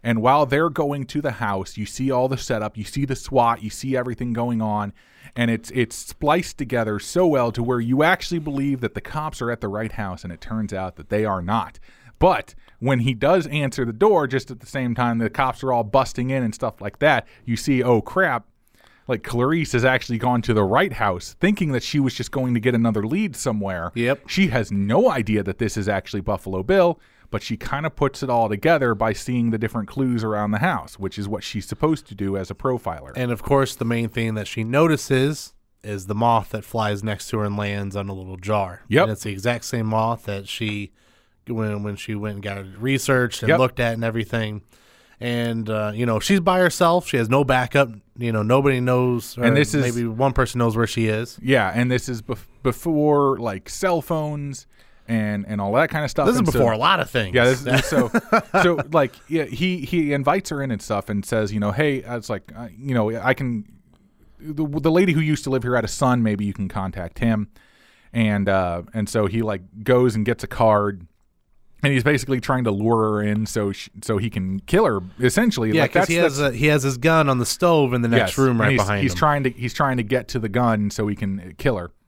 And while they're going to the house, you see all the setup, you see the SWAT, you see everything going on, and it's it's spliced together so well to where you actually believe that the cops are at the right house, and it turns out that they are not. But when he does answer the door, just at the same time the cops are all busting in and stuff like that, you see, oh crap, like Clarice has actually gone to the right house thinking that she was just going to get another lead somewhere. Yep. She has no idea that this is actually Buffalo Bill, but she kind of puts it all together by seeing the different clues around the house, which is what she's supposed to do as a profiler. And of course, the main thing that she notices is the moth that flies next to her and lands on a little jar. Yep. And it's the exact same moth that she, when when she went and got it researched and Yep. looked at and everything. And, uh, you know, she's by herself. She has no backup. You know, nobody knows. Or And this is- maybe one person knows where she is. Yeah, and this is bef- before like cell phones and, and all that kind of stuff. This is And so- before a lot of things. Yeah, this, this- so so like yeah, he he invites her in and stuff and says, you know, hey, it's like uh, you know, I can the, the lady who used to live here had a son, maybe you can contact him. And uh and so he like goes and gets a card. And he's basically trying to lure her in so she, so he can kill her. Essentially, Yeah, like because that's, he has that's a, he has his gun on the stove in the next yes, room and right he's, behind he's him. trying to he's trying to get to the gun so he can kill her.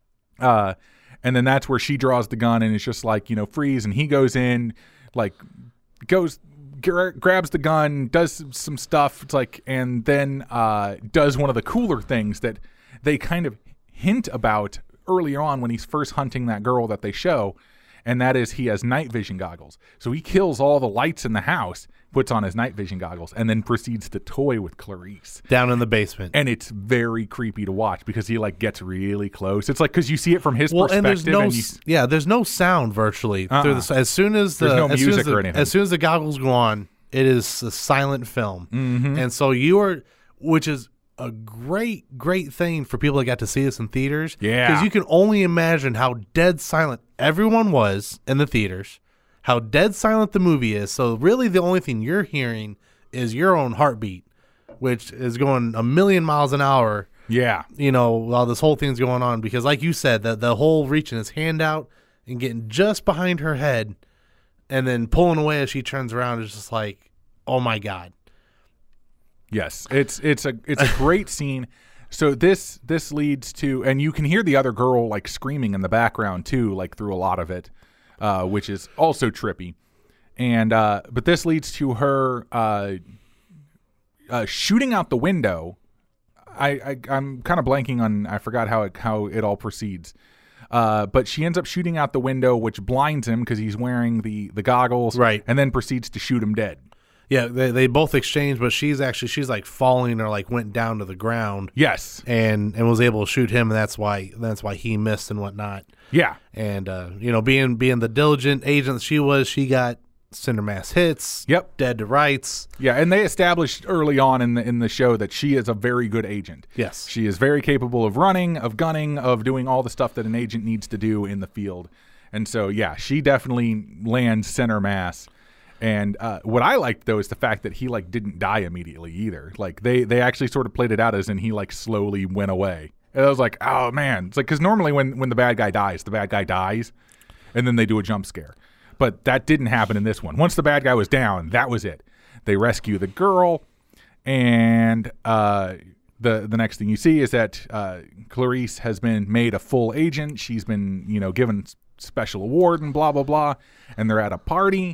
Uh, and then that's where she draws the gun and it's just like, you know, freeze. And he goes in, like, goes gra- grabs the gun, does some stuff. It's like, and then uh, does one of the cooler things that they kind of hint about earlier on when he's first hunting that girl that they show. And that is he has night vision goggles. So he kills all the lights in the house, puts on his night vision goggles, and then proceeds to toy with Clarice. Down in the basement. And it's very creepy to watch because he like gets really close. It's like because you see it from his Well, perspective. and there's no, and you, s- yeah, there's no sound virtually Uh-uh. through the. As soon as the, There's no as soon music as the, or anything. As soon as the goggles go on, it is a silent film, Mm-hmm. and so you are, which is a great, great thing for people that got to see this in theaters. Yeah. because you can only imagine how dead silent everyone was in the theaters, how dead silent the movie is. So really, the only thing you're hearing is your own heartbeat, which is going a million miles an hour. yeah. You know, while this whole thing's going on, because like you said, that the whole reaching his hand out and getting just behind her head and then pulling away as she turns around is just like, oh my God. Yes, it's it's a it's a great scene. So this this leads to, and you can hear the other girl like screaming in the background too, like through a lot of it, uh, which is also trippy. And uh, but this leads to her uh, uh, shooting out the window. I, I I'm kind of blanking on. I forgot how it how it all proceeds. Uh, but she ends up shooting out the window, which blinds him because he's wearing the the goggles, Right. And then proceeds to shoot him dead. Yeah, they, they both exchange, but she's actually, she's like falling or like went down to the ground Yes. and, and was able to shoot him. And that's why, that's why he missed and whatnot. Yeah. And, uh, you know, being, being the diligent agent that she was, she got center mass hits. Yep. Dead to rights. Yeah, and they established early on in the in the show that she is a very good agent. Yes. She is very capable of running, of gunning, of doing all the stuff that an agent needs to do in the field. And so, yeah, she definitely lands center mass. And uh, what I liked, though, is the fact that he, like, didn't die immediately either. Like, they, they actually sort of played it out as in he, like, slowly went away. And I was like, oh, man. It's like, because normally when, when the bad guy dies, the bad guy dies, and then they do a jump scare. But that didn't happen in this one. Once the bad guy was down, that was it. They rescue the girl, and uh, the the next thing you see is that uh, Clarice has been made a full agent. She's been, you know, given special award and blah, blah, blah. And they're at a party.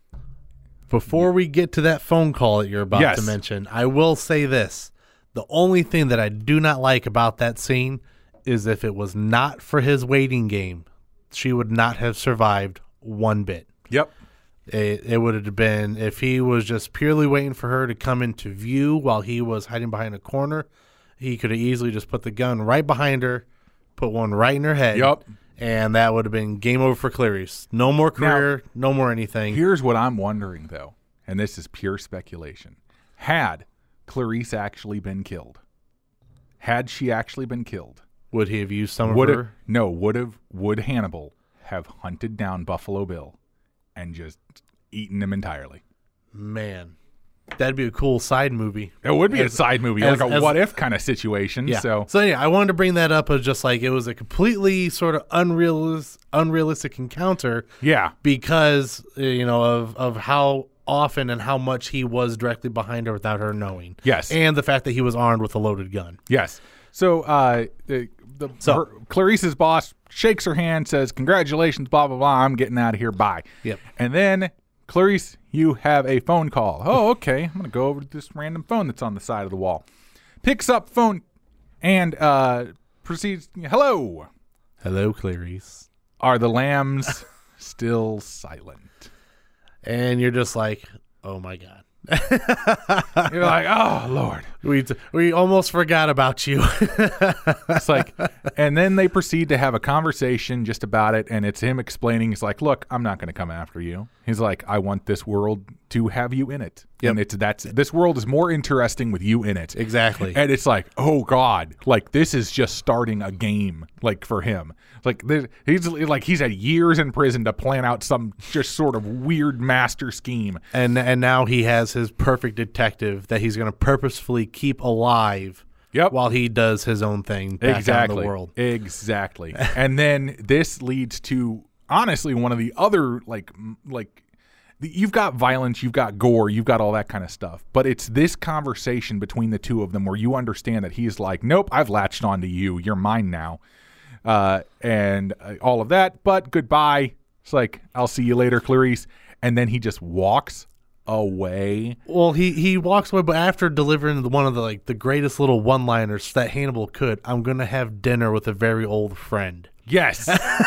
Before we get to that phone call that you're about Yes. to mention, I will say this. The only thing that I do not like about that scene is if it was not for his waiting game, she would not have survived one bit. Yep. It, it would have been, if he was just purely waiting for her to come into view while he was hiding behind a corner, he could have easily just put the gun right behind her, put one right in her head. Yep. And that would have been game over for Clarice. No more career, no more anything. Here's what I'm wondering, though, and this is pure speculation. Had Clarice actually been killed, had she actually been killed, Would he have used some of would her? it, no, would have would Hannibal have hunted down Buffalo Bill and just eaten him entirely? Man, that'd be a cool side movie. It would be As- a side movie, as- like a as- what if kind of situation. Yeah. So So yeah, I wanted to bring that up as just like it was a completely sort of unrealistic, unrealistic encounter yeah, because uh, you know of of how often and how much he was directly behind her without her knowing. Yes. And the fact that he was armed with a loaded gun. Yes. So, uh, the, the So- her, Clarice's boss shakes her hand, says, "Congratulations, blah, blah, blah. I'm getting out of here. Bye." Yep. And then, "Clarice, you have a phone call." "Oh, okay. I'm going to go over to this random phone that's on the side of the wall." Picks up phone and uh, proceeds, "Hello. Hello, Clarice. Are the lambs still silent?" And you're just like, oh, my God. You're like, "Oh, Lord." We we almost forgot about you. It's like, and then they proceed to have a conversation just about it, and it's him explaining. He's like, "Look, I'm not going to come after you." He's like, "I want this world to have you in it, Yep. and it's that's this world is more interesting with you in it." Exactly. And it's like, oh God, like this is just starting a game, like for him. Like this, he's like he's had years in prison to plan out some just sort of weird master scheme. And and now he has his perfect detective that he's going to purposefully keep alive. Yep. While he does his own thing back Exactly. out in the world. Exactly. And then this leads to honestly one of the other like m- like the, you've got violence, you've got gore, you've got all that kind of stuff. But it's this conversation between the two of them where you understand that he's like, "Nope, I've latched onto you. You're mine now." Uh, and uh, all of that. But goodbye. It's like, "I'll see you later, Clarice." And then he just walks away. Well, he, he walks away, but after delivering the, one of the like the greatest little one-liners that Hannibal could, "I'm going to have dinner with a very old friend." Yes.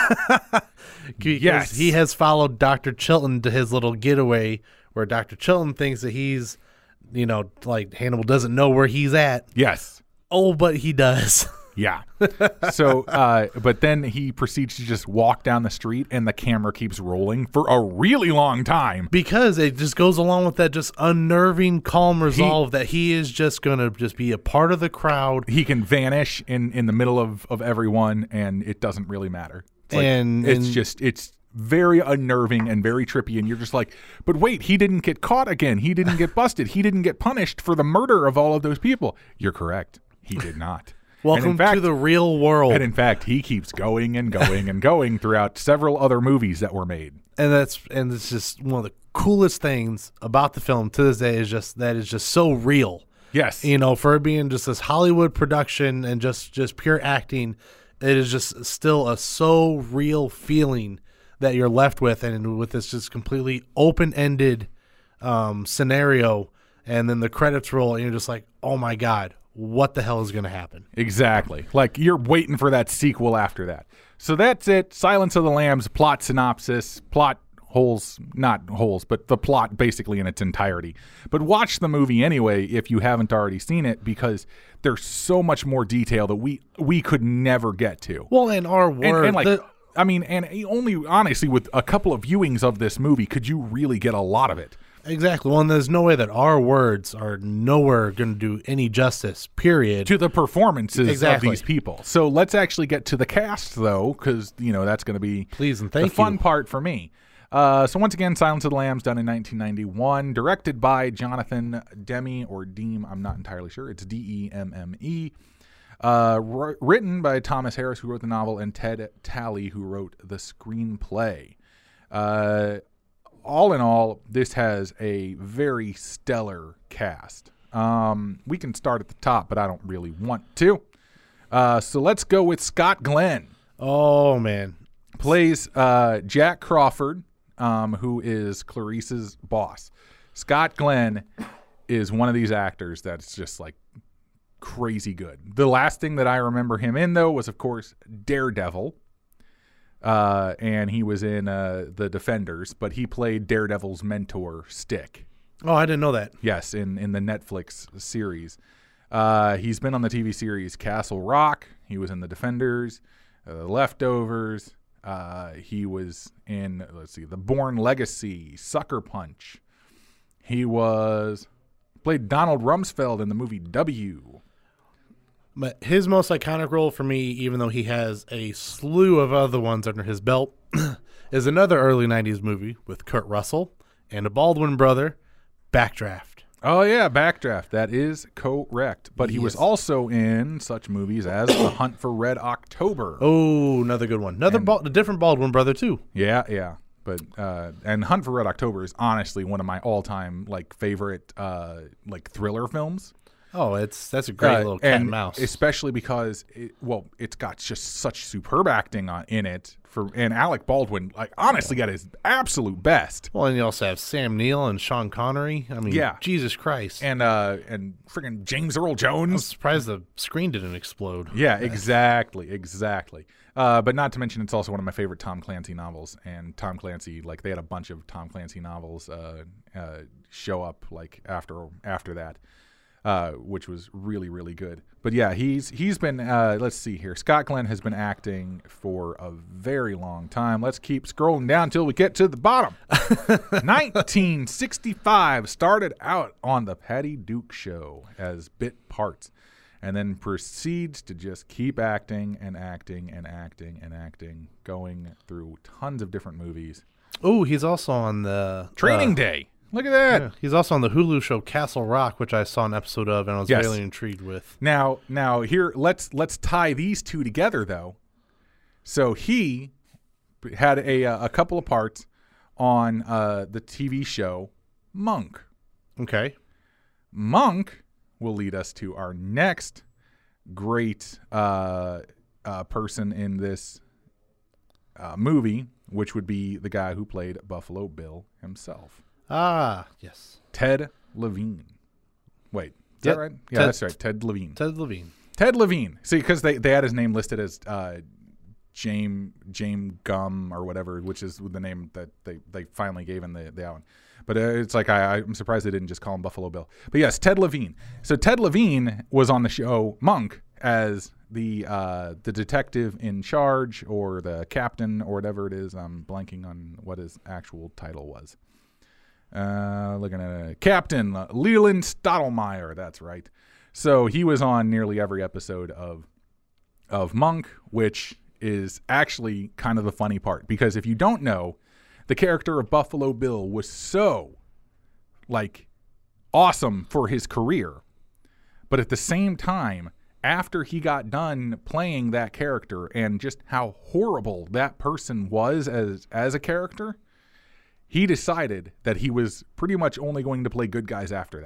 Because Yes. he has followed Doctor Chilton to his little getaway where Doctor Chilton thinks that he's, you know, like Hannibal doesn't know where he's at. Yes. Oh, but he does. Yeah. So, uh, but then he proceeds to just walk down the street and the camera keeps rolling for a really long time. Because it just goes along with that just unnerving, calm resolve that he is just going to just be a part of the crowd. He can vanish in, in the middle of, of everyone and it doesn't really matter. It's like, And- it's and- just, it's very unnerving and very trippy. And you're just like, but wait, he didn't get caught again. He didn't get busted. He didn't get punished for the murder of all of those people. You're correct. He did not. Welcome And in fact, to the real world. And in fact, he keeps going and going and going throughout several other movies that were made. and that's and it's just one of the coolest things about the film to this day is just that it's just so real. Yes. You know, for it being just this Hollywood production and just just pure acting, it is just still a so real feeling that you're left with, and with this just completely open-ended um, scenario, and then the credits roll, and you're just like, oh my God, what the hell is going to happen? Exactly. Like you're waiting for that sequel after that. So that's it. Silence of the Lambs, plot synopsis, plot holes, not holes, but the plot basically in its entirety. But watch the movie anyway if you haven't already seen it, because there's so much more detail that we we could never get to. Well, in our word, And, and like, the- I mean, and only honestly with a couple of viewings of this movie could you really get a lot of it. exactly. Well, and there's no way that our words are nowhere going to do any justice, period. To the performances Exactly. of these people. So let's actually get to the cast, though, because, you know, that's going to be Please and thank the fun you. part for me. Uh, so once again, Silence of the Lambs, done in nineteen ninety-one, directed by Jonathan Demme, or Deem, I'm not entirely sure. It's D E M M E. Uh, r- written by Thomas Harris, who wrote the novel, and Ted Talley, who wrote the screenplay. Uh, all in all, this has a very stellar cast. Um, we can start at the top, but I don't really want to. Uh, so let's go with Scott Glenn. Oh, man. Plays uh, Jack Crawford, um, who is Clarice's boss. Scott Glenn is one of these actors that's just like crazy good. The last thing that I remember him in, though, was, of course, Daredevil. Uh, and he was in uh, The Defenders, but he played Daredevil's mentor, Stick. Oh, I didn't know that. Yes, in, in the Netflix series. Uh, he's been on the T V series Castle Rock. He was in The Defenders, uh, The Leftovers. Uh, he was in, let's see, The Bourne Legacy, Sucker Punch. He was, played Donald Rumsfeld in the movie W. But his most iconic role for me, even though he has a slew of other ones under his belt, is another early nineties movie with Kurt Russell and a Baldwin brother, Backdraft. Oh, yeah, Backdraft. That is correct. But he was Yes. also in such movies as The Hunt for Red October. Oh, another good one. Another And- Bal- a different Baldwin brother, too. Yeah, yeah. But uh, and Hunt for Red October is honestly one of my all-time like favorite uh, like thriller films. Oh, it's that's a great Uh, little cat and and mouse. especially because it, well, it's got just such superb acting on in it. For and Alec Baldwin, like honestly, got his absolute best. Well, and you also have Sam Neill and Sean Connery. I mean, Yeah. Jesus Christ. And uh, and freaking James Earl I'm Jones. surprised the screen didn't explode. Yeah, exactly, exactly. Uh, but not to mention, it's also one of my favorite Tom Clancy novels. And Tom Clancy, like they had a bunch of Tom Clancy novels uh, uh, show up like after after that. Uh, which was really, really good. But yeah, he's he's been, uh, let's see here. Scott Glenn has been acting for a very long time. Let's keep scrolling down until we get to the bottom. nineteen sixty-five, started out on the Patty Duke Show as bit parts, and then proceeds to just keep acting and acting and acting and acting, going through tons of different movies. Oh, he's also on the Training uh, Day. Look at that. Yeah, he's also on the Hulu show Castle Rock, which I saw an episode of and I was Yes. really intrigued with. Now, now here let's let's tie these two together though. So he had a a couple of parts on uh, the T V show Monk. Okay. Monk will lead us to our next great uh, uh, person in this uh, movie, which would be the guy who played Buffalo Bill himself. Ah, yes. Ted Levine. Wait, is Yep. that right? Yeah, Ted- that's right. Ted Levine. Ted Levine. Ted Levine. See, because they, they had his name listed as uh, James James Gum or whatever, which is the name that they, they finally gave in the, the one. But uh, it's like I, I'm surprised they didn't just call him Buffalo Bill. But yes, Ted Levine. So Ted Levine was on the show Monk as the uh, the detective in charge or the captain or whatever it is. I'm blanking on what his actual title was. Uh, looking at it. Captain uh, Leland Stottlemyre. That's right. So he was on nearly every episode of of Monk, which is actually kind of the funny part. Because if you don't know, the character of Buffalo Bill was so, like, awesome for his career. But at the same time, after he got done playing that character and just how horrible that person was as as a character, he decided that he was pretty much only going to play good guys after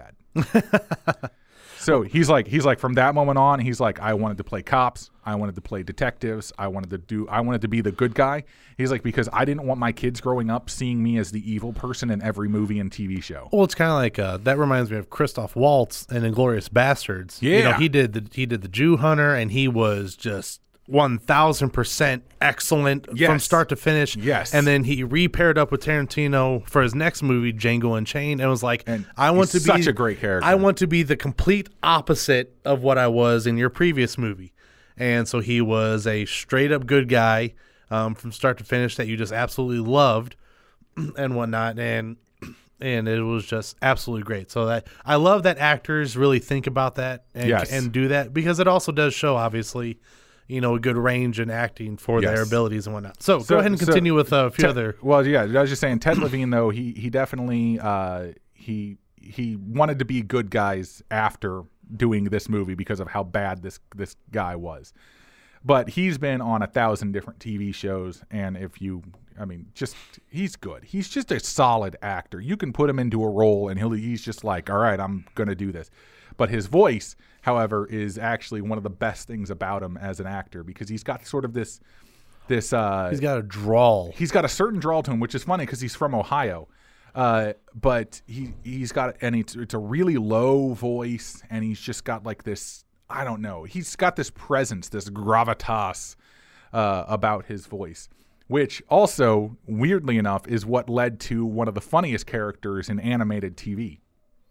that. So he's like, he's like, from that moment on, he's like, I wanted to play cops. I wanted to play detectives. I wanted to do, I wanted to be the good guy. He's like, because I didn't want my kids growing up seeing me as the evil person in every movie and T V show. Well, it's kind of like uh, that reminds me of Christoph Waltz in Inglourious Bastards. Yeah. You know, he did the he did the Jew Hunter, and he was just one thousand percent excellent Yes. from start to finish. Yes. And then he re-paired up with Tarantino for his next movie, Django Unchained, and was like, And I want to he's be such a great character. I want to be the complete opposite of what I was in your previous movie. And so he was a straight up good guy um, from start to finish that you just absolutely loved and whatnot. And and it was just absolutely great. So that I love that actors really think about that and, Yes. and do that, because it also does show, obviously, you know, a good range in acting for Yes. their abilities and whatnot. So, So- go ahead and so continue with uh, a few Ted- other. Well, yeah, I was just saying, Ted Levine though, he he definitely uh, he he wanted to be good guys after doing this movie because of how bad this this guy was. But he's been on a thousand different T V shows, and if you, I mean, just he's good. He's just a solid actor. You can put him into a role, and he'll he's just like, all right, I'm gonna do this. But his voice, however, is actually one of the best things about him as an actor, because he's got sort of this this uh, He's got a drawl. he's got a certain drawl to him, which is funny because he's from Ohio. Uh, but he he's got, and it's it's a really low voice, and he's just got like this, I don't know, he's got this presence, this gravitas uh, about his voice, which also, weirdly enough, is what led to one of the funniest characters in animated T V.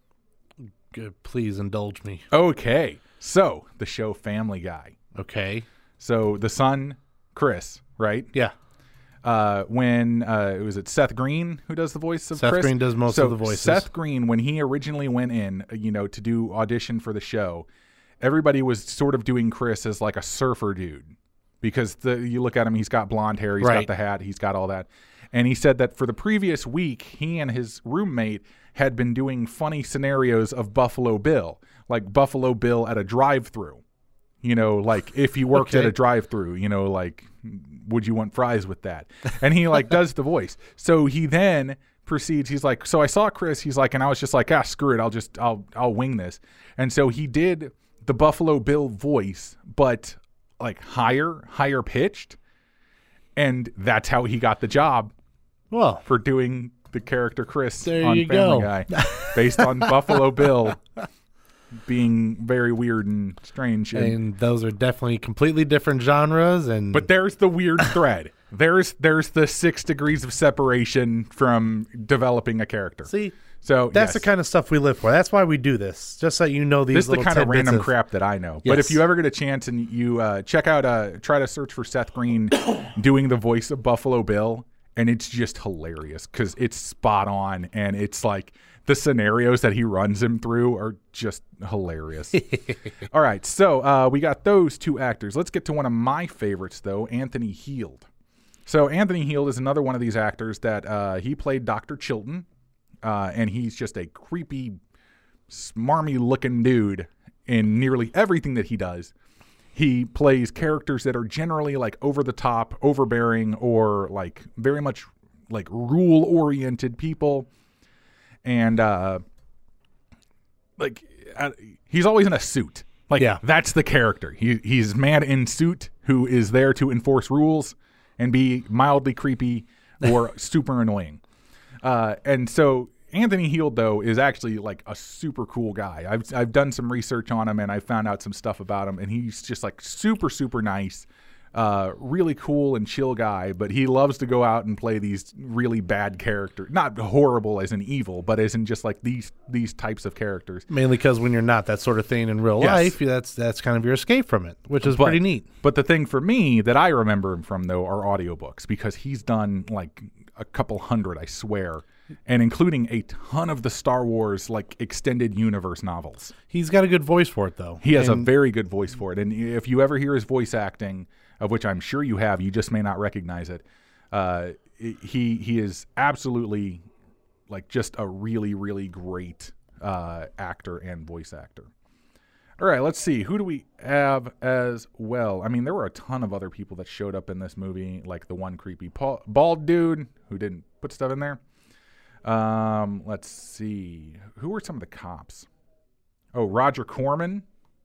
Good, please indulge me. Okay, so the show Family Guy. Okay. So the son, Chris, right? Yeah. Uh, when uh, was it Seth Green who does the voice of Seth Chris? Green does most So of the voices. Seth Green, when he originally went in, uh, you know, to do audition for the show, everybody was sort of doing Chris as like a surfer dude, because the you look at him, he's got blonde hair, he's Right. got the hat, he's got all that, and he said that for the previous week, he and his roommate had been doing funny scenarios of Buffalo Bill, like Buffalo Bill at a drive-through. You know, like if he worked Okay. at a drive-through, you know, like, would you want fries with that? And he like does the voice. So he then proceeds. He's like, so I saw Chris. He's like, and I was just like, ah, screw it. I'll just, I'll, I'll wing this. And so he did the Buffalo Bill voice, but like higher, higher pitched. And that's how he got the job Well, for doing the character Chris There on you Family go. Guy, based on Buffalo Bill being very weird and strange. And, and those are definitely completely different genres. And but there's the weird thread. There's there's the six degrees of separation from developing a character. see, So that's yes, the kind of stuff we live for. That's why we do this, just so you know these this is the little kind of tidbits random crap that I know. But if Yes. you ever get a chance and you uh, check out, uh, try to search for Seth Green doing the voice of Buffalo Bill, and it's just hilarious because it's spot on, and it's like the scenarios that he runs him through are just hilarious. All right, so uh, we got those two actors. Let's get to one of my favorites, though, Anthony Heald. So Anthony Heald is another one of these actors that uh, he played Doctor Chilton, uh, and he's just a creepy, smarmy-looking dude in nearly everything that he does. He plays characters that are generally like over the top, overbearing, or like very much like rule-oriented people. And uh, like uh, he's always in a suit. Like Yeah. that's the character. He he's man in suit who is there to enforce rules and be mildly creepy or super annoying. Uh, and so Anthony Heald, though, is actually like a super cool guy. I've I've done some research on him and I found out some stuff about him, and he's just like super super nice, uh, really cool and chill guy. But he loves to go out and play these really bad characters, not horrible as in evil, but as in just like these these types of characters. mainly because when you're not that sort of thing in real Yes. life, that's that's kind of your escape from it, which is But- pretty neat. But the thing for me that I remember him from, though, are audiobooks, because he's done like a couple hundred, I swear, and including a ton of the Star Wars like extended universe novels. He's got a good voice for it, though. He has a And very good voice for it. And if you ever hear his voice acting, of which I'm sure you have, you just may not recognize it, uh, he he is absolutely like just a really, really great uh, actor and voice actor. All right, let's see. Who do we have as well? I mean, there were a ton of other people that showed up in this movie, like the one creepy Paul, bald dude who didn't put stuff in there. Um, let's see. Who were some of the cops? Oh, Roger Corman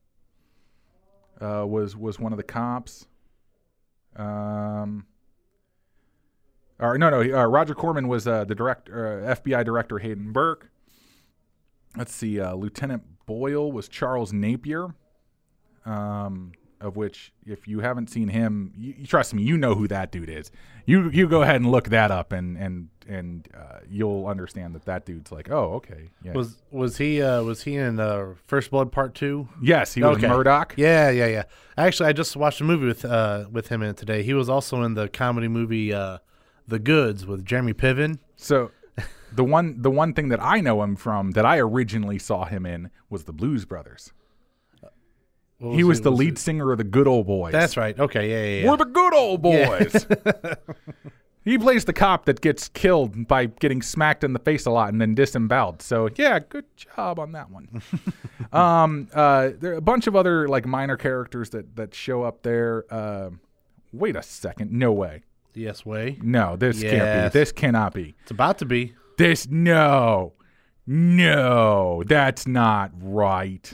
uh, was was one of the cops. Um, or no, no. Uh, Roger Corman was uh, the director, uh, F B I director Hayden Burke. Let's see. Uh, Lieutenant Boyle was Charles Napier, um, of which, if you haven't seen him, you, you trust me, you know who that dude is. You you go ahead and look that up, and and and uh, you'll understand that that dude's like, oh, okay, yeah. was was he uh, was he in uh, First Blood Part Two? yes, he was Okay. Murdoch. Yeah, yeah, yeah. Actually, I just watched a movie with uh, with him in it today. He was also in the comedy movie uh, The Goods with Jeremy Piven. So the one the one thing that I know him from that I originally saw him in was the Blues Brothers. What He was it- the was lead it- singer of the Good Old Boys. That's right. Okay, yeah, yeah, yeah. We're the good old boys. He plays the cop that gets killed by getting smacked in the face a lot and then disemboweled. So yeah, good job on that one. um, uh, there are a bunch of other like minor characters that that show up there. Uh, wait a second, no way, Yes, way. no, this can't Yes. be. This cannot be. It's about to be. This no, no, that's not right.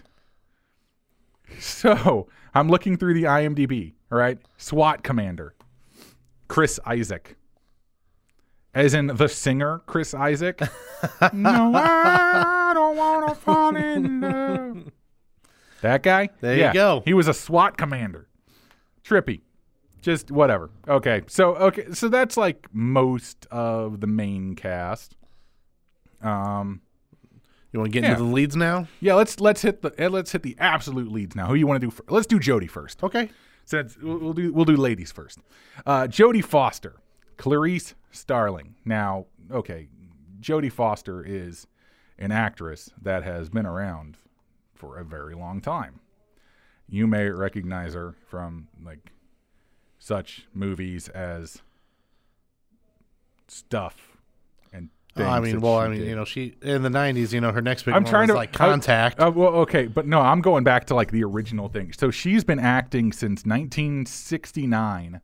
So I'm looking through the I M D B. All right, SWAT commander, Chris Isaac. As in the singer, Chris Isaac. No, I don't want to fall in love. That guy? There you Yeah, go. He was a SWAT commander. Trippy. Just whatever. Okay. So okay, so that's like most of the main cast. Um You want to get Yeah. into the leads now? yeah, let's let's hit the eh, let's hit the absolute leads now. Who you want to do first? Let's do Jodie first. Okay. Since we'll, we'll do we'll do ladies first. Uh, Jodie Foster, Clarice Starling. Now, okay, Jodie Foster is an actress that has been around for a very long time. You may recognize her from like such movies as Stuff and Oh, I mean, that well, she I mean, did. you know, she in the nineties, you know, her next big I'm one trying was to like Contact. I, uh, well, okay, but no, I'm going back to like the original thing. So she's been acting since nineteen sixty-nine,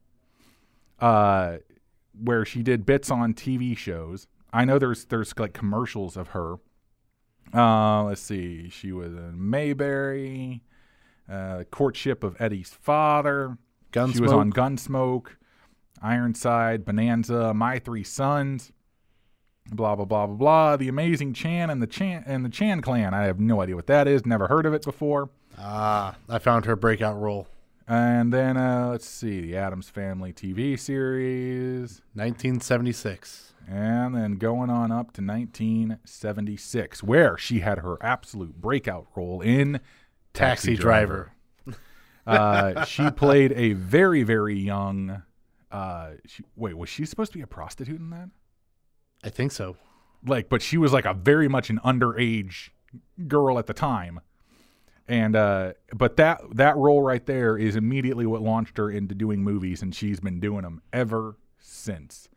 uh, where she did bits on T V shows. I know there's there's like commercials of her. Uh, let's see, she was in Mayberry, uh, Courtship of Eddie's Father. Gunsmoke. She was on Gunsmoke, Ironside, Bonanza, My Three Sons. Blah blah blah blah blah. The Amazing Chan and the Chan and the Chan Clan. I have no idea what that is. Never heard of it before. Ah, I found her breakout role. And then uh, let's see, the Addams Family T V series, nineteen seventy-six. and then going on up to nineteen seventy-six, where she had her absolute breakout role in Taxi, Taxi Driver. uh, she played a very very young. Uh, she, wait, was she supposed to be a prostitute in that? I think so. Like, but she was like a very much an underage girl at the time. And, uh, but that, that role right there is immediately what launched her into doing movies, and she's been doing them ever since.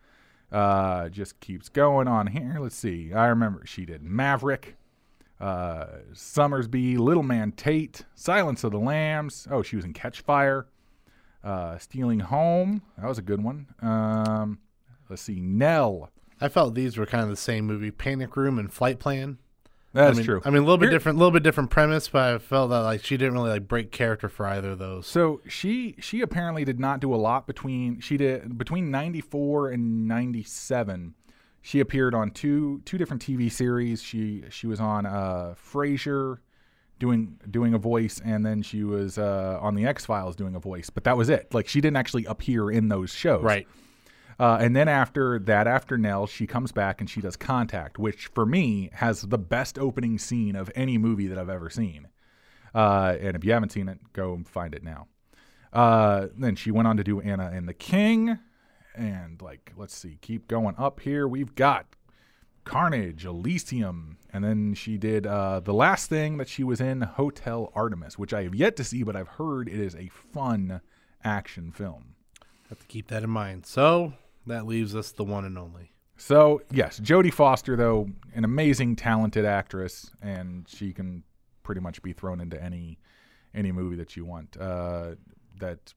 Uh, just keeps going on here. Let's see. I remember she did Maverick, uh, Summersby, Little Man Tate, Silence of the Lambs. Oh, she was in Catch Fire, uh, Stealing Home. That was a good one. Um, let's see. Nell. I felt these were kind of the same movie, Panic Room and Flight Plan. That's I mean, true. I mean, a little bit Here- different, a little bit different premise, but I felt that like she didn't really like break character for either of those. So she she apparently did not do a lot between she did between ninety-four and ninety-seven. She appeared on two two different T V series. She she was on uh, Frasier doing doing a voice, and then she was uh, on the X-Files doing a voice. But that was it. Like, she didn't actually appear in those shows. Right. Uh, and then after that, after Nell, she comes back and she does Contact, which for me has the best opening scene of any movie that I've ever seen. Uh, and if you haven't seen it, go and find it now. Uh, then she went on to do Anna and the King. And, like, let's see, keep going up here. We've got Carnage, Elysium. And then she did uh, the last thing that she was in, Hotel Artemis, which I have yet to see, but I've heard it is a fun action film. Have to keep that in mind. So that leaves us the one and only. So, yes, Jodie Foster, though, an amazing, talented actress, and she can pretty much be thrown into any any movie that you want uh, that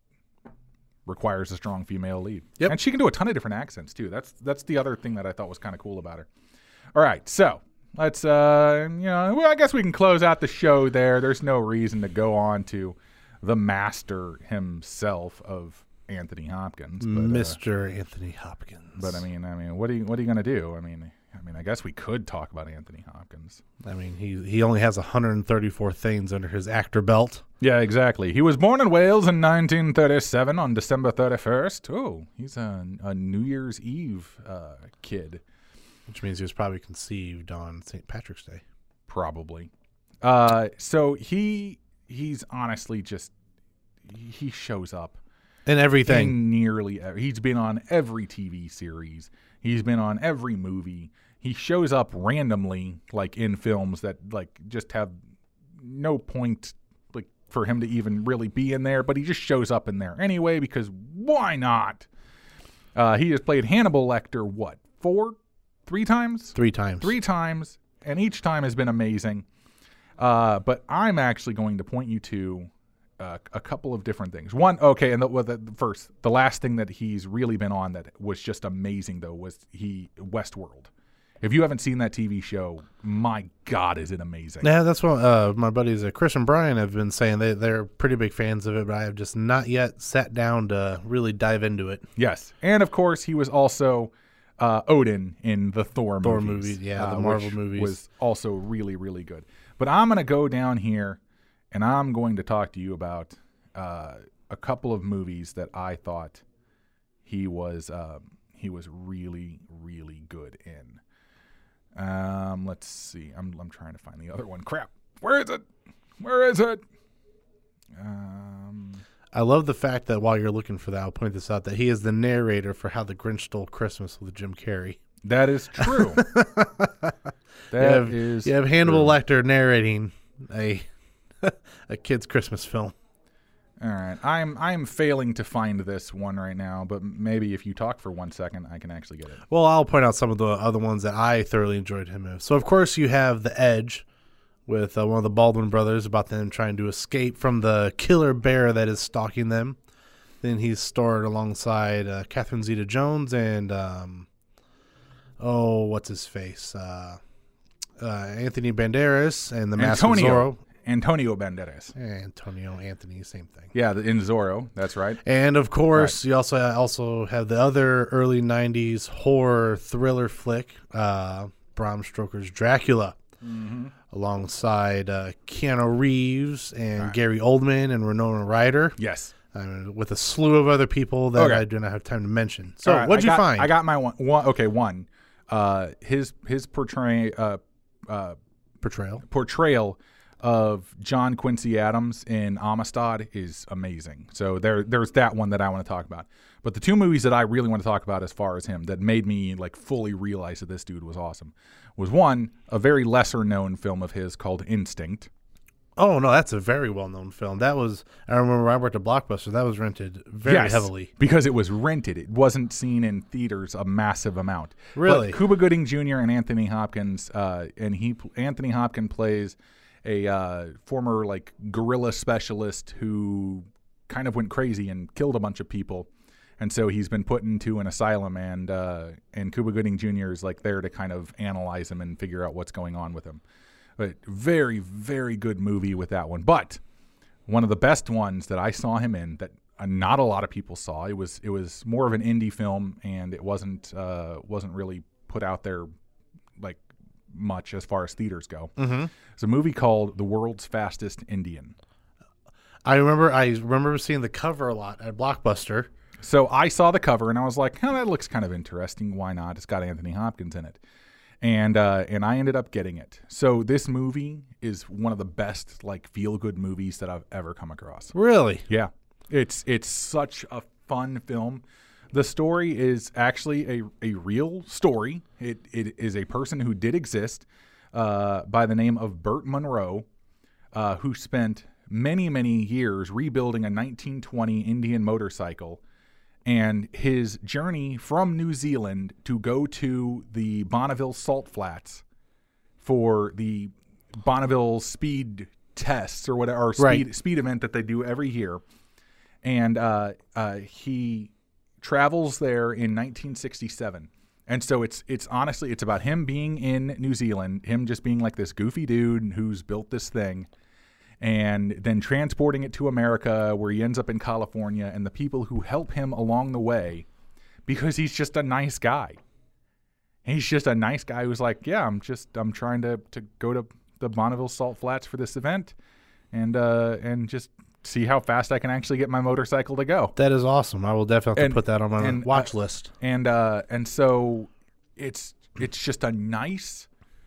requires a strong female lead. Yep. And she can do a ton of different accents, too. That's that's the other thing that I thought was kind of cool about her. All right, so let's, uh, you know, well, I guess we can close out the show there. There's no reason to go on to the master himself of Anthony Hopkins, but, Mister Uh, Anthony Hopkins. But I mean, I mean, what are you what are you gonna do? I mean, I mean, I guess we could talk about Anthony Hopkins. I mean, he he only has one hundred thirty-four things under his actor belt. Yeah, exactly. He was born in Wales in nineteen thirty-seven on December thirty-first. Oh, he's a, a New Year's Eve uh, kid, Which means he was probably conceived on Saint Patrick's Day. probably. Uh, so he he's honestly just he shows up. And everything. In nearly every, he's been on every T V series. He's been on every movie. He shows up randomly, like in films that like just have no point, like for him to even really be in there. But he just shows up in there anyway because why not? Uh, he has played Hannibal Lecter what four, three times, Three times. three times, and each time has been amazing. Uh, but I'm actually going to point you to. Uh, a couple of different things. One, okay, and the, well, the, the first, the last thing that he's really been on that was just amazing, though, was he Westworld. If you haven't seen that T V show, my God, is it amazing? Yeah, that's what uh, my buddies uh, Chris and Brian have been saying. They, they're pretty big fans of it, but I have just not yet sat down to really dive into it. Yes, and of course, he was also uh, Odin in the Thor, Thor movies. movies, yeah, the uh, Marvel which movies. was also really, really good. But I'm going to go down here, and I'm going to talk to you about uh, a couple of movies that I thought he was um, he was really, really good in. Um, let's see. I'm I'm trying to find the other one. Crap. Where is it? Where is it? Um, I love the fact that while you're looking for that, I'll point this out, that he is the narrator for How the Grinch Stole Christmas with Jim Carrey. that is true. That you have, is you have Hannibal true. Lecter narrating a a kid's Christmas film. All right, I'm I'm failing to find this one right now, but maybe if you talk for one second, I can actually get it. Well, I'll point out some of the other ones that I thoroughly enjoyed him in. So, of course, you have The Edge with uh, one of the Baldwin brothers about them trying to escape from the killer bear that is stalking them. Then he's starred alongside uh, Catherine Zeta-Jones and, um, oh, what's his face? Uh, uh, Anthony Banderas and the Mask of Antonio. Zorro. Antonio Banderas. Antonio, Anthony, same thing. Yeah, the- in Zorro, that's right. And, of course, you also also have the other early nineties horror thriller flick, uh, Bram Stoker's Dracula, Mm-hmm. alongside uh, Keanu Reeves and Gary Oldman and Winona Ryder. Yes. Uh, with a slew of other people that Okay. I do not have time to mention. So, All right, what'd I you got- find? I got my one. one okay, one. Uh, his his portray uh, uh, Portrayal. portrayal of John Quincy Adams in Amistad is amazing. So there there's that one that I want to talk about. But the two movies that I really want to talk about as far as him that made me like fully realize that this dude was awesome was one, a very lesser known film of his called Instinct. Oh, no, that's a very well-known film. That was, I remember when I worked at Blockbuster, that was rented very Yes, heavily. because it was rented. It wasn't seen in theaters a massive amount. Really? But Cuba Gooding Junior and Anthony Hopkins, uh, and he Anthony Hopkins plays a uh, former like guerrilla specialist who kind of went crazy and killed a bunch of people, and so he's been put into an asylum. And uh, and Cuba Gooding Junior is like there to kind of analyze him and figure out what's going on with him. But very very good movie with that one. But one of the best ones that I saw him in that uh, not a lot of people saw. It was it was more of an indie film, and it wasn't uh, wasn't really put out there like much as far as theaters go. Mm-hmm. It's a movie called The World's Fastest Indian. I remember I remember seeing the cover a lot at Blockbuster. So I saw the cover and I was like, oh, that looks kind of interesting. Why not? It's got Anthony Hopkins in it. And uh, and I ended up getting it. So this movie is one of the best like feel-good movies that I've ever come across. Really? Yeah. It's it's such a fun film. The story is actually a, a real story. It it is a person who did exist uh, by the name of Burt Monroe, uh, who spent many, many years rebuilding a nineteen twenty Indian motorcycle. And his journey from New Zealand to go to the Bonneville Salt Flats for the Bonneville speed tests or whatever, or speed, Right. speed event that they do every year. And uh, uh, he travels there in nineteen sixty-seven. And so it's it's honestly, it's about him being in New Zealand, him just being like this goofy dude who's built this thing, and then transporting it to America where he ends up in California, and the people who help him along the way because he's just a nice guy. He's just a nice guy who's like, yeah, I'm just, I'm trying to, to go to the Bonneville Salt Flats for this event and, uh, and just see how fast I can actually get my motorcycle to go. That is awesome. I will definitely And- put that on my and, watch uh, list. And, uh, and so it's, it's just a nice,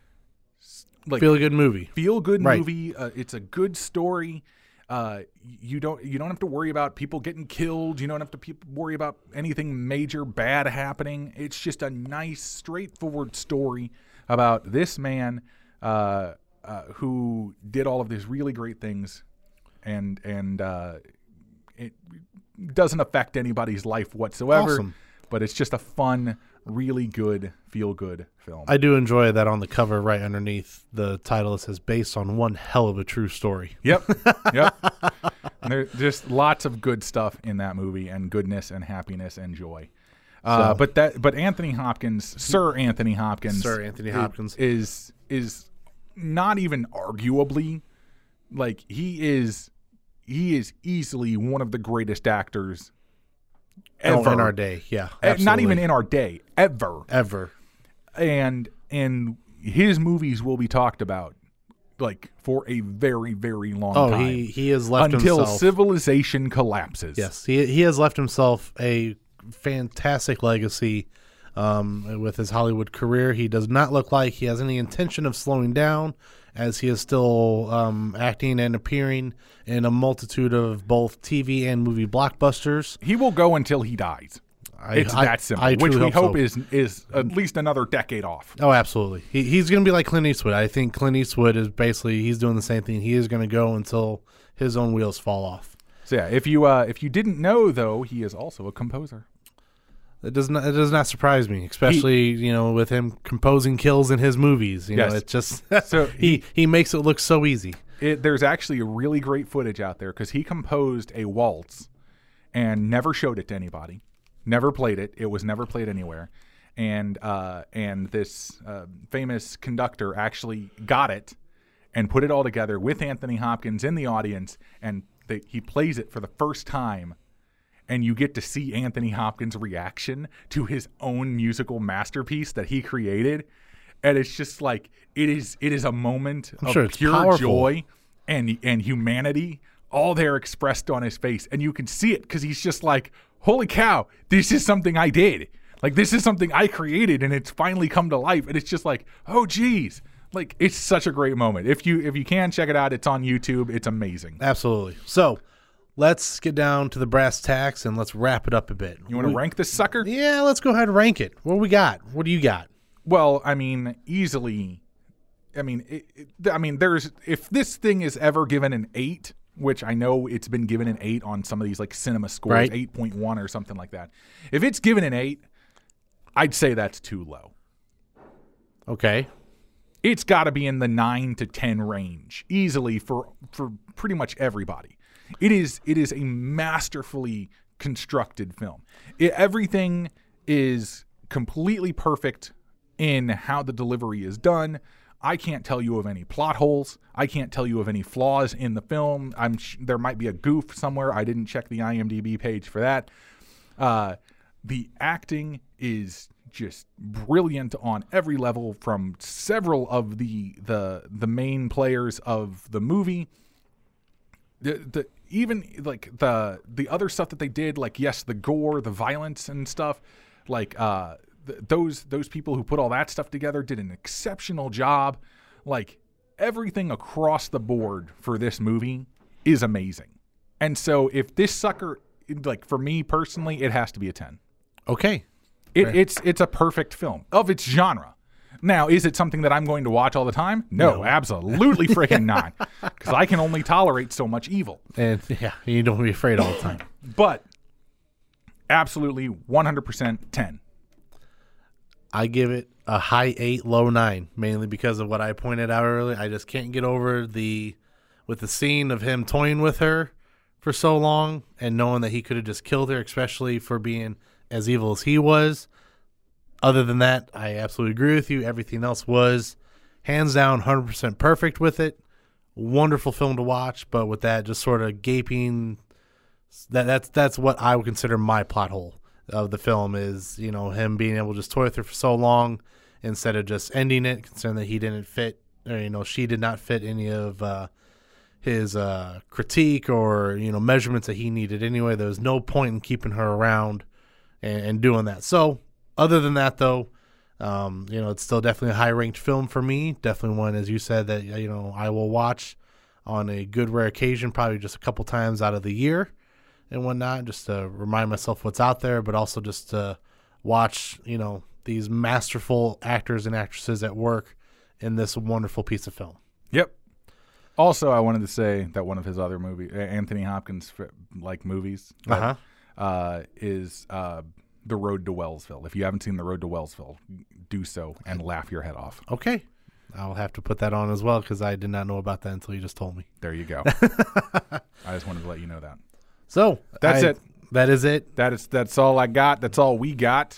like, Feel a good movie. feel good Right. movie. Uh, it's a good story. Uh, you don't you don't have to worry about people getting killed. You don't have to pe- worry about anything major bad happening. It's just a nice, straightforward story about this man uh, uh, who did all of these really great things, and and uh, it doesn't affect anybody's life whatsoever. Awesome. But it's just a fun, really good, feel good film. I do enjoy that on the cover right underneath the title. It says, based on one hell of a true story. Yep. Yep. And there's just lots of good stuff in that movie, and goodness and happiness and joy. Uh, So- but that, but Anthony Hopkins, Sir Anthony Hopkins, Sir Anthony i- Hopkins. is is not even arguably like he is he is easily one of the greatest actors Oh, ever in our day. Yeah. Uh, not even absolutely. in our day, ever. Ever. and and his movies will be talked about like for a very very long Oh, time he, he has left until himself. civilization collapses. Yes, he he has left himself a fantastic legacy um, with his Hollywood career. He does not look like he has any intention of slowing down, as he is still um, acting and appearing in a multitude of both T V and movie blockbusters. He will go until he dies. I, It's I- that simple, I which truly we hope so. is is at least another decade off. Oh, absolutely. He, he's going to be like Clint Eastwood. I think Clint Eastwood is basically, he's doing the same thing. He is going to go until his own wheels fall off. So yeah, if you uh, if you didn't know though, he is also a composer. It does not. It does not surprise me, especially he, you know, with him composing kills in his movies. You yes. know, it just so he he makes it look so easy. It, there's actually really great footage out there because he composed a waltz and never showed it to anybody, never played it. It was never played anywhere, and uh, and this uh, famous conductor actually got it and put it all together with Anthony Hopkins in the audience, and they, he plays it for the first time. And you get to see Anthony Hopkins' reaction to his own musical masterpiece that he created. And it's just like, it is it is a moment I'm of sure it's pure powerful. joy and and humanity, all there expressed on his face. And you can see it because he's just like, holy cow, this is something I did. Like, this is something I created, and it's finally come to life. And it's just like, oh, geez. Like, it's such a great moment. If you if you can, check it out. It's on YouTube. It's amazing. Absolutely. So, let's get down to the brass tacks and let's wrap it up a bit. You want to We- rank this sucker? Yeah, let's go ahead and rank it. What do we got? What do you got? Well, I mean, easily. I mean, it, it, I mean, there's if this thing is ever given an eight, which I know it's been given an eight on some of these like cinema scores, Right. eight point one or something like that. If it's given an eight, I'd say that's too low. Okay. It's got to be in the nine to ten range easily for for pretty much everybody. It is it is a masterfully constructed film. It, everything is completely perfect in how the delivery is done. I can't tell you of any plot holes. I can't tell you of any flaws in the film. I'm sh- there might be a goof somewhere. I didn't check the IMDb page for that. Uh, the acting is just brilliant on every level from several of the the the main players of the movie. The the even like the the other stuff that they did, like yes, the gore, the violence and stuff, like uh th- those those people who put all that stuff together did an exceptional job. Like everything across the board for this movie is amazing. And so if this sucker, like for me personally, it has to be a ten. Okay. It, it's it's a perfect film of its genre. Now, is it something that I'm going to watch all the time? No, No. absolutely freaking not. Because I can only tolerate so much evil. And yeah, you don't be afraid all the time. But absolutely one hundred percent ten. I give it a high eight, low nine, mainly because of what I pointed out earlier. I just can't get over the with the scene of him toying with her for so long and knowing that he could have just killed her, especially for being as evil as he was. Other than that, I absolutely agree with you. Everything else was hands down one hundred percent perfect with it. Wonderful film to watch, but with that just sort of gaping, that that's that's what I would consider my plot hole of the film is, you know, him being able to just toy with her for so long instead of just ending it, considering that he didn't fit, or, you know, she did not fit any of uh, his uh, critique or, you know, measurements that he needed anyway. There was no point in keeping her around and, and doing that. So, other than that, though, um, you know, it's still definitely a high-ranked film for me. Definitely one, as you said, that, you know, I will watch on a good, rare occasion, probably just a couple times out of the year and whatnot, just to remind myself what's out there, but also just to watch, you know, these masterful actors and actresses at work in this wonderful piece of film. Yep. Also, I wanted to say that one of his other movie, Anthony Hopkins, like movies, that, Uh-huh. uh, is uh, The Road to Wellsville. If you haven't seen The Road to Wellsville, do so and laugh your head off. Okay. I'll have to put that on as well because I did not know about that until you just told me. There you go. I just wanted to let you know that. So That's I- it. That is it. That is that's all I got. That's all we got.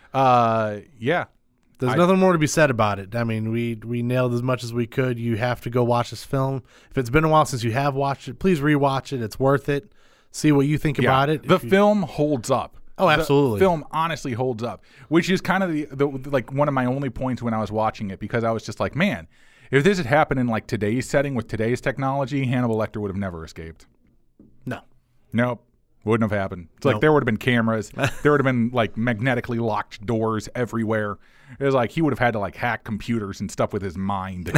Uh, yeah. There's I- nothing more to be said about it. I mean, we we nailed as much as we could. You have to go watch this film. If it's been a while since you have watched it, please rewatch it. It's worth it. See what you think Yeah. about it. The If you- film holds up. Oh, absolutely. The film honestly holds up, which is kind of the, the like one of my only points when I was watching it, because I was just like, man, if this had happened in like today's setting with today's technology, Hannibal Lecter would have never escaped. No. Nope. Wouldn't have happened. It's like Nope. there would have been cameras. There would have been like magnetically locked doors everywhere. It was like he would have had to like hack computers and stuff with his mind.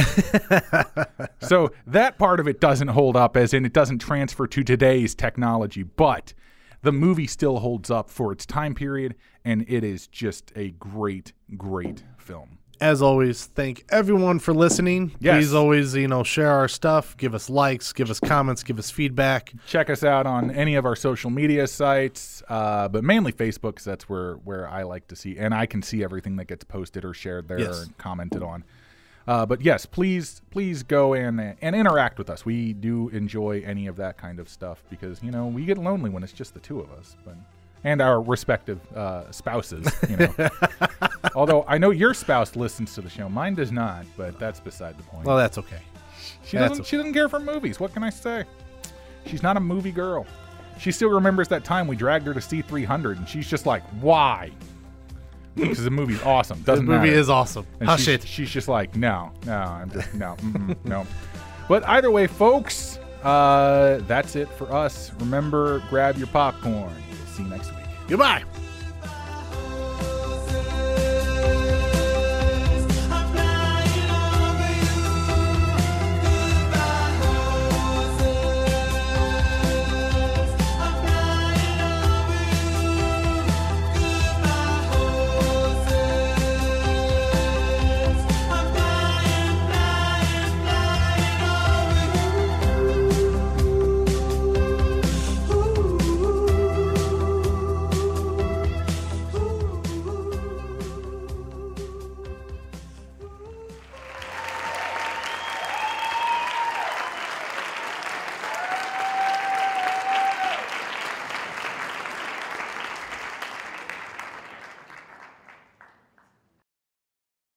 So that part of it doesn't hold up, as in it doesn't transfer to today's technology, but the movie still holds up for its time period, and it is just a great, great film. As always, thank everyone for listening. Yes. Please always, you know, share our stuff, give us likes, give us comments, give us feedback. Check us out on any of our social media sites, uh, but mainly Facebook, because that's where, where I like to see, and I can see everything that gets posted or shared there Yes. or commented on. Uh, but yes, please, please go and and interact with us. We do enjoy any of that kind of stuff because, you know, we get lonely when it's just the two of us, but and our respective uh, spouses, you know. Although I know your spouse listens to the show, mine does not, but that's beside the point. Well, that's okay. She that's doesn't. okay. She doesn't care for movies. What can I say? She's not a movie girl. She still remembers that time we dragged her to see three hundred, and she's just like, "Why?" Because the movie's awesome. Doesn't the movie matter. is awesome. And Oh, she's, shit. she's just like, no, no, I'm just no, mm-mm, no. But either way, folks, uh, that's it for us. Remember, grab your popcorn. We'll see you next week. Goodbye.